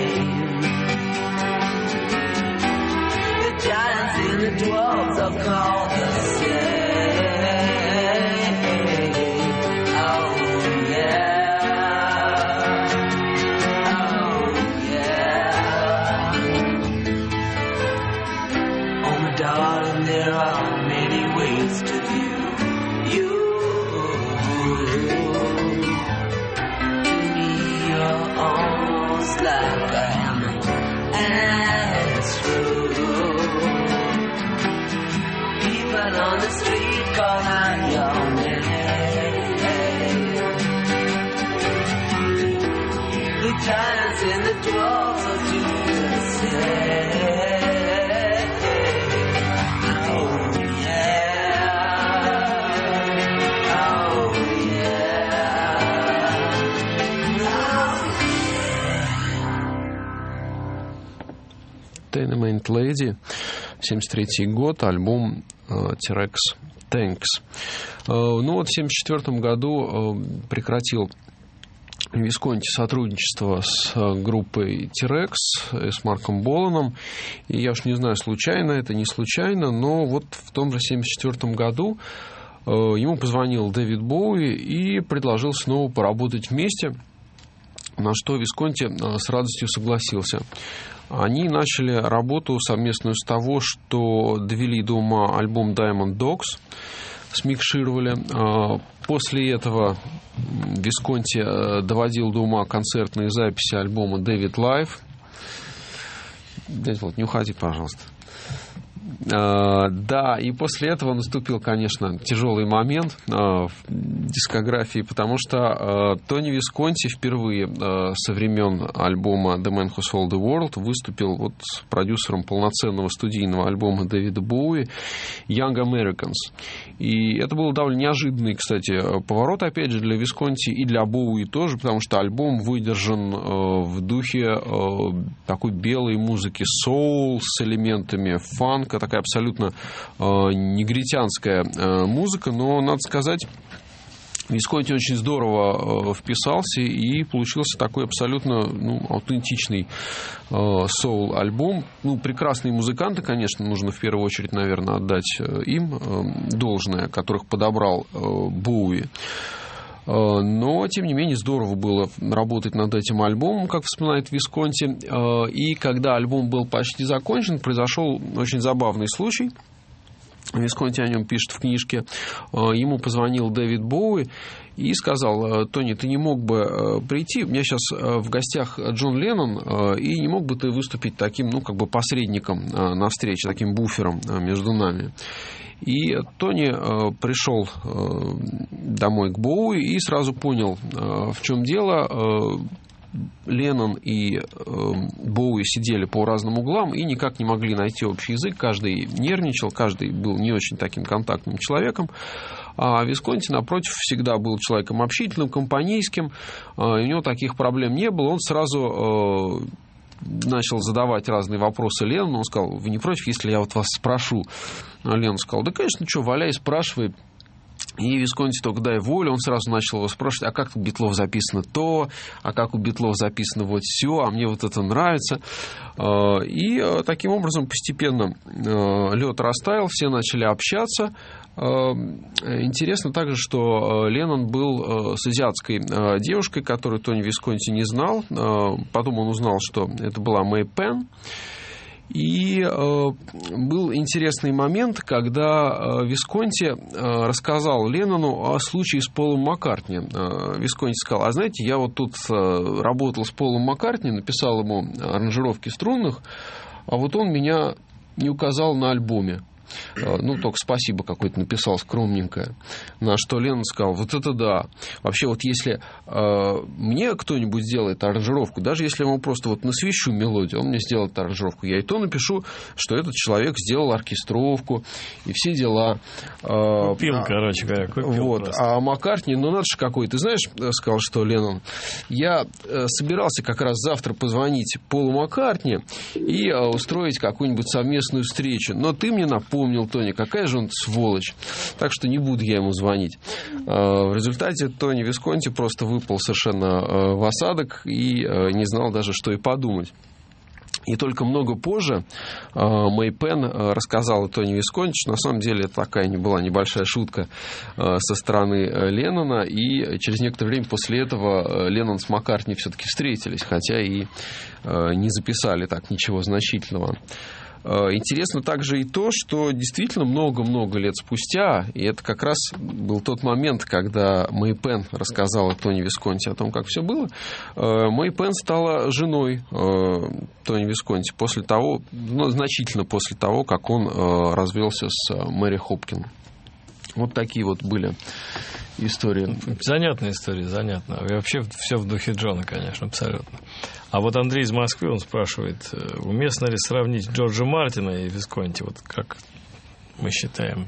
The giants and the dwarves are called the same. There are many ways to view you. To me, you're almost like a hammer, and it's true. with giants and the dwarfs of Jerusalem. Tenement Lady, 73 год, альбом T-Rex Tanks. Ну вот в 74 году прекратил Висконти сотрудничество с группой T-Rex, с Марком Боланом. И я уж не знаю, случайно это, не случайно, но вот в том же 74 году ему позвонил Дэвид Боуи и предложил снова поработать вместе, на что Висконти с радостью согласился. Они начали работу совместную с того, что довели до ума альбом Diamond Dogs, смикшировали. После этого Висконти доводил до ума концертные записи альбома David Live. Дядя Володь, не уходи, пожалуйста. Да, и после этого наступил, конечно, тяжелый момент в дискографии, потому что Тони Висконти впервые со времен альбома The Man Who Sold the World выступил вот продюсером полноценного студийного альбома Дэвида Боуи Young Americans. И это был довольно неожиданный, кстати, поворот, опять же, для Висконти и для Боуи тоже, потому что альбом выдержан в духе такой белой музыки, соул с элементами фанка, такая абсолютно негритянская музыка, но, надо сказать, Висконти очень здорово вписался, и получился такой абсолютно аутентичный соул-альбом. Прекрасные музыканты, конечно, нужно в первую очередь, наверное, отдать им должное, которых подобрал Боуи. Но, тем не менее, здорово было работать над этим альбомом, как вспоминает Висконти. И когда альбом был почти закончен, произошел очень забавный случай. Висконти о нем пишет в книжке. Ему позвонил Дэвид Боуи и сказал: Тони, ты не мог бы прийти? У меня сейчас в гостях Джон Леннон, и не мог бы ты выступить таким, посредником на встрече, таким буфером между нами? И Тони пришел домой к Боуи и сразу понял, в чем дело. Леннон и Боуи сидели по разным углам и никак не могли найти общий язык. Каждый нервничал, каждый был не очень таким контактным человеком. А Висконти, напротив, всегда был человеком общительным, компанейским. И у него таких проблем не было. Он сразу начал задавать разные вопросы Леннону. Он сказал: вы не против, если я вот вас спрошу? Леннон сказал: да, конечно, валяй, спрашивай. И Висконти только дай волю, он сразу начал его спрашивать: а как у Битлов записано то, а как у Битлов записано вот все, а мне вот это нравится. И таким образом постепенно лед растаял, все начали общаться. Интересно также, что Леннон был с азиатской девушкой, которую Тони Висконти не знал. Потом он узнал, что это была Мэй Пен. И был интересный момент, когда Висконти рассказал Леннону о случае с Полом Маккартни. Висконти сказал: а знаете, я вот тут работал с Полом Маккартни, написал ему аранжировки струнных, а вот он меня не указал на альбоме. Только спасибо какое-то написал скромненькое. На что Леннон сказал: вот это да. Вообще, вот если мне кто-нибудь сделает аранжировку, даже если я ему просто вот насвищу мелодию, он мне сделает аранжировку, я и то напишу, что этот человек сделал оркестровку и все дела. Купил, короче говоря, купил. Вот. А Маккартни, надо же какой. Ты знаешь, сказал, что Леннон, я собирался как раз завтра позвонить Полу Маккартни и устроить какую-нибудь совместную встречу, но ты мне напомнил, Тони, какая же он сволочь. Так что не буду я ему звонить. В результате Тони Висконти просто выпал совершенно в осадок и не знал даже, что и подумать. И только много позже Мэй Пен рассказала Тони Висконти, что на самом деле это такая была небольшая шутка со стороны Леннона, и через некоторое время после этого Леннон с Маккартни все-таки встретились, хотя и не записали так ничего значительного. Интересно также и то, что действительно много-много лет спустя, и это как раз был тот момент, когда Мэй Пен рассказала Тони Висконти о том, как все было, Мэй Пен стала женой Тони Висконти после того, значительно после того, как он развелся с Мэри Хопкин. Вот такие вот были истории. Занятная история, занятно. И вообще все в духе Джона, конечно, абсолютно. А вот Андрей из Москвы, он спрашивает, уместно ли сравнить Джорджа Мартина и Висконти? Вот как мы считаем?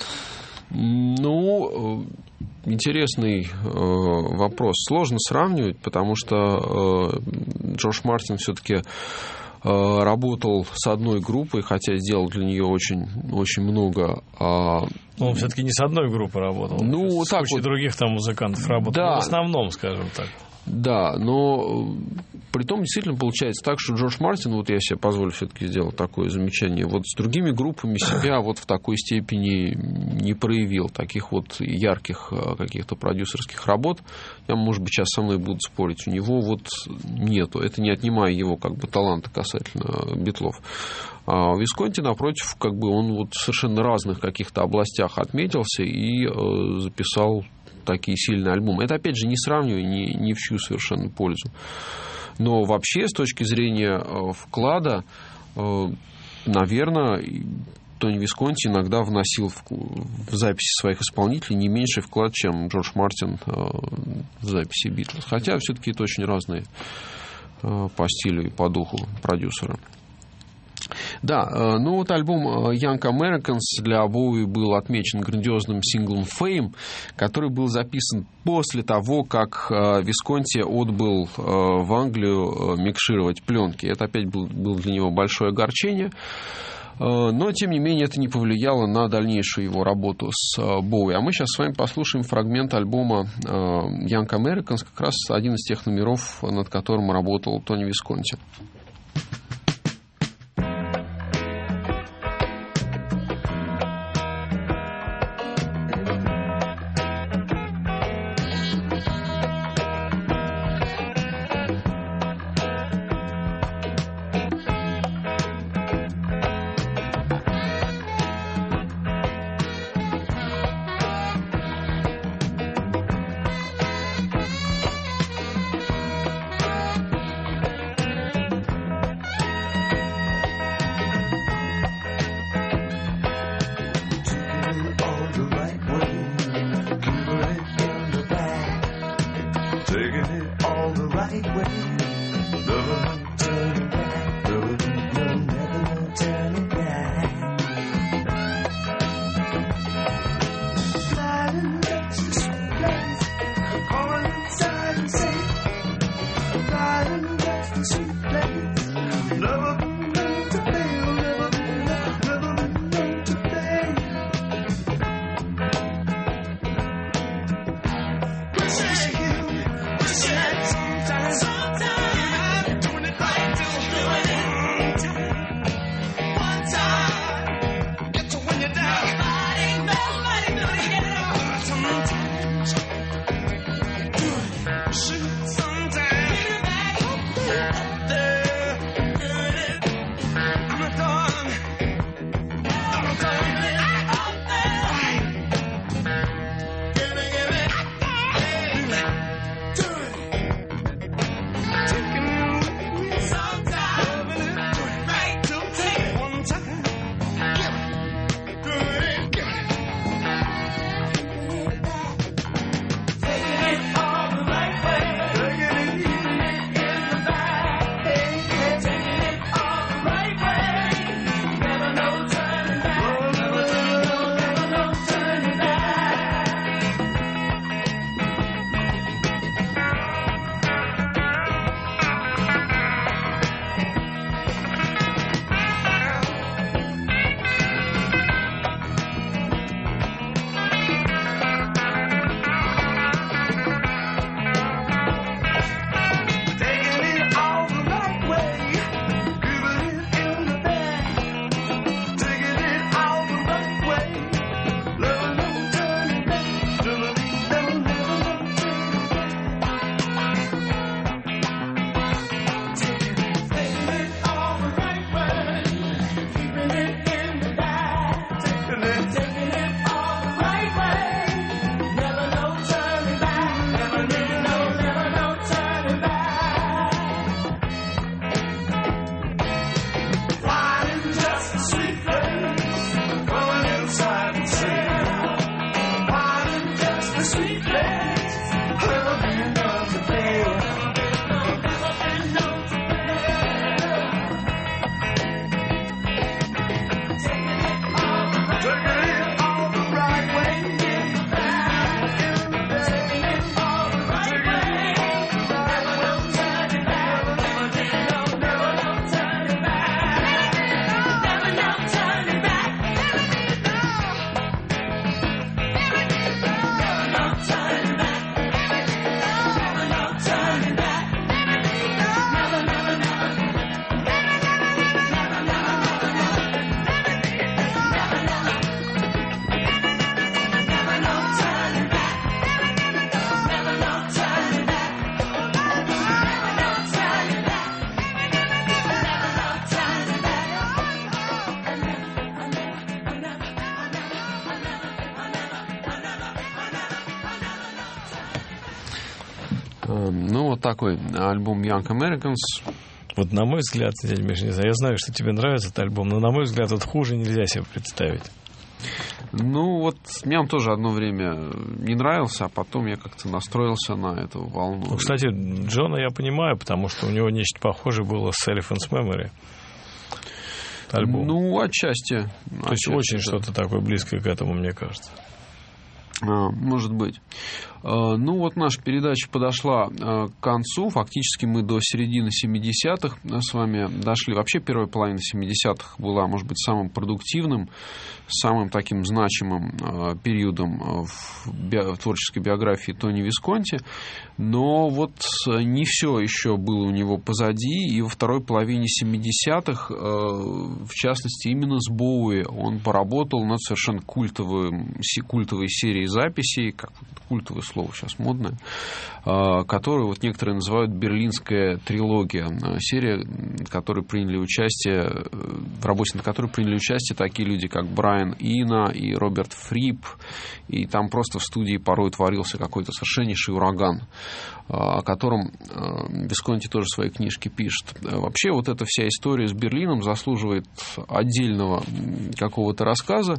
Ну, интересный вопрос. Сложно сравнивать, потому что Джордж Мартин все-таки работал с одной группой, хотя сделал для нее очень, очень много. Он все-таки не с одной группой работал. Ну, с так кучей вот, других там музыкантов работал. Да. В основном, скажем так. Да, но притом действительно получается так, что Джордж Мартин, вот я себе позволю все-таки сделать такое замечание, вот с другими группами себя вот в такой степени не проявил, таких вот ярких каких-то продюсерских работ. Я, может быть, сейчас со мной будут спорить, у него вот нету, это не отнимая его как бы таланта касательно Битлов. А у Висконти, напротив, как бы он вот в совершенно разных каких-то областях отметился и записал такие сильные альбомы. Это, опять же, не сравниваю ни в чью совершенно пользу. Но вообще, с точки зрения вклада, наверное, Тони Висконти иногда вносил в записи своих исполнителей не меньший вклад, чем Джордж Мартин в записи Битлз. Хотя все-таки это очень разные по стилю и по духу продюсеры. Да, ну вот альбом Young Americans для Боуи был отмечен грандиозным синглом Fame, который был записан после того, как Висконти отбыл в Англию микшировать пленки. Это опять было для него большое огорчение. Но, тем не менее, это не повлияло на дальнейшую его работу с Боуи. А мы сейчас с вами послушаем фрагмент альбома Young Americans, как раз один из тех номеров, над которым работал Тони Висконти. такой альбом Young Americans. Вот на мой взгляд, дядя Миша, не знаю, я знаю, что тебе нравится этот альбом, но на мой взгляд, вот хуже нельзя себе представить. Ну, вот мне он тоже одно время не нравился, а потом я как-то настроился на эту волну. Ну, кстати, Джона я понимаю, потому что у него нечто похожее было с Elephant's Memory. Альбом. Ну, отчасти. То есть очень что-то такое близкое к этому, мне кажется. Может быть. Ну, вот наша передача подошла к концу. Фактически мы до середины 70-х с вами дошли. Вообще, первая половина 70-х была, может быть, самым продуктивным, самым таким значимым периодом в творческой биографии Тони Висконти. Но вот не все еще было у него позади. И во второй половине 70-х, в частности, именно с Боуи он поработал над совершенно культовой серией записей, как культовое слово сейчас модное, которую вот некоторые называют «Берлинская трилогия». Серия, в которой приняли участие, в работе над которой приняли участие такие люди, как Брайан Ина и Роберт Фрип, и там просто в студии порой творился какой-то совершеннейший ураган, о котором Висконти тоже в своей книжке пишет. Вообще вот эта вся история с Берлином заслуживает отдельного какого-то рассказа.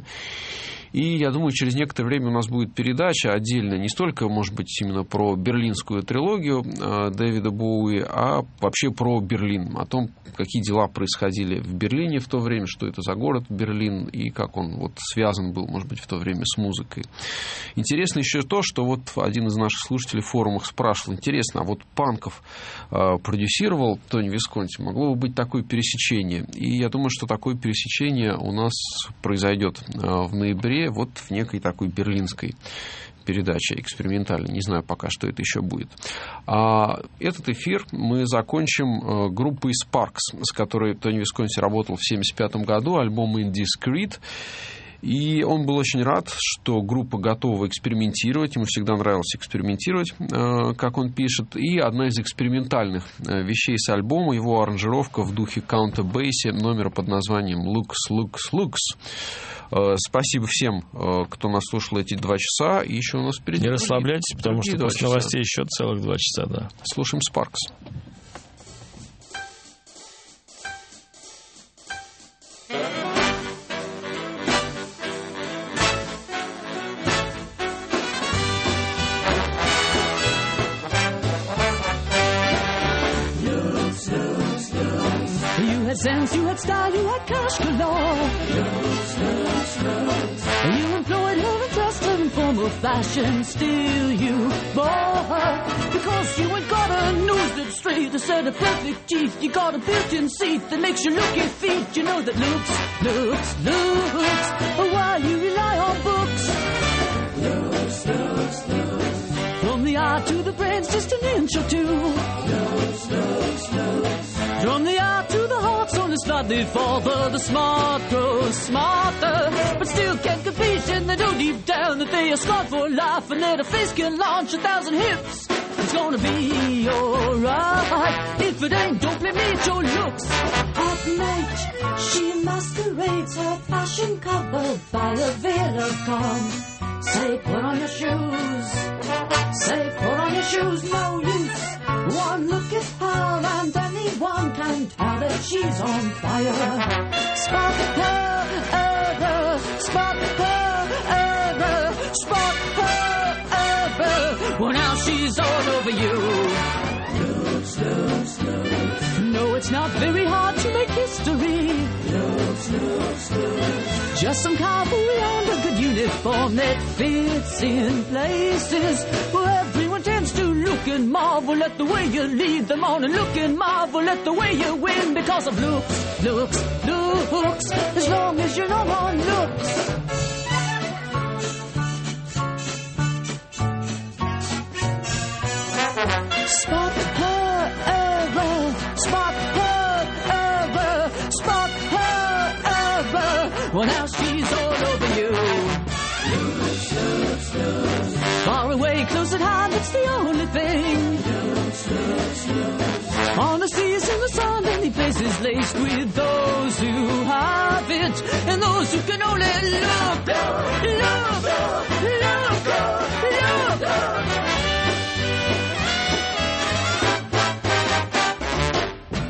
И я думаю, через некоторое время у нас будет передача отдельная, не столько, может быть, именно про берлинскую трилогию Дэвида Боуи, а вообще про Берлин, о том, какие дела происходили в Берлине в то время, что это за город Берлин и как он вот связан был, может быть, в то время с музыкой. Интересно еще то, что вот один из наших слушателей в форумах спрашивал, интересно, а вот панков продюсировал Тони Висконти, могло бы быть такое пересечение? И я думаю, что такое пересечение у нас произойдет в ноябре, вот в некой такой берлинской передаче экспериментальной. Не знаю пока, что это еще будет. А этот эфир мы закончим группой Sparks, с которой Тони Висконти работал в 1975 году, альбом Indiscreet. И он был очень рад, что группа готова экспериментировать. Ему всегда нравилось экспериментировать, как он пишет. И одна из экспериментальных вещей с альбома, его аранжировка в духе Count Basie номера под названием Lux, Lux, Lux. Спасибо всем, кто нас слушал эти 2 часа. И еще у нас впереди... Не расслабляйтесь, потому что после новостей еще целых 2 часа, да. Слушаем Sparks. You had sense, you had style, you had cash galore. You employed her in dress and form of fashion. Still you bore because you ain't got a nose that's straight, a set of perfect teeth. You got a built-in seat that makes you look your feet. You know that looks while you rely on books. From the eye to the brain's just an inch or two. From the eye to the heart's only slightly farther. The smart grows smarter, but still can't compete. And they know deep down that they are scarred for life, and that a face can launch 1,000 hips. It's gonna be alright. If it ain't, don't blame me, it's your looks. At night, she masquerades, her fashion covered by a veil of calm. Say, put on your shoes. Say, put on your shoes, no use. One look at her and anyone can tell that she's on fire. Spot her, spot her, spot her. Well, now she's all over you. No, it's not very hard to make history. Just some cavalry on a good uniform that fits in places where everyone tends to look and marvel at the way you lead them on, and look and marvel at the way you win because of looks. As long as you're not on looks. Spot her, spot her, spot her. Well, now she's all over you. Far away, close at hand, it's the only thing. On the seas, in the sun, any places laced with those who have it, and those who can only look.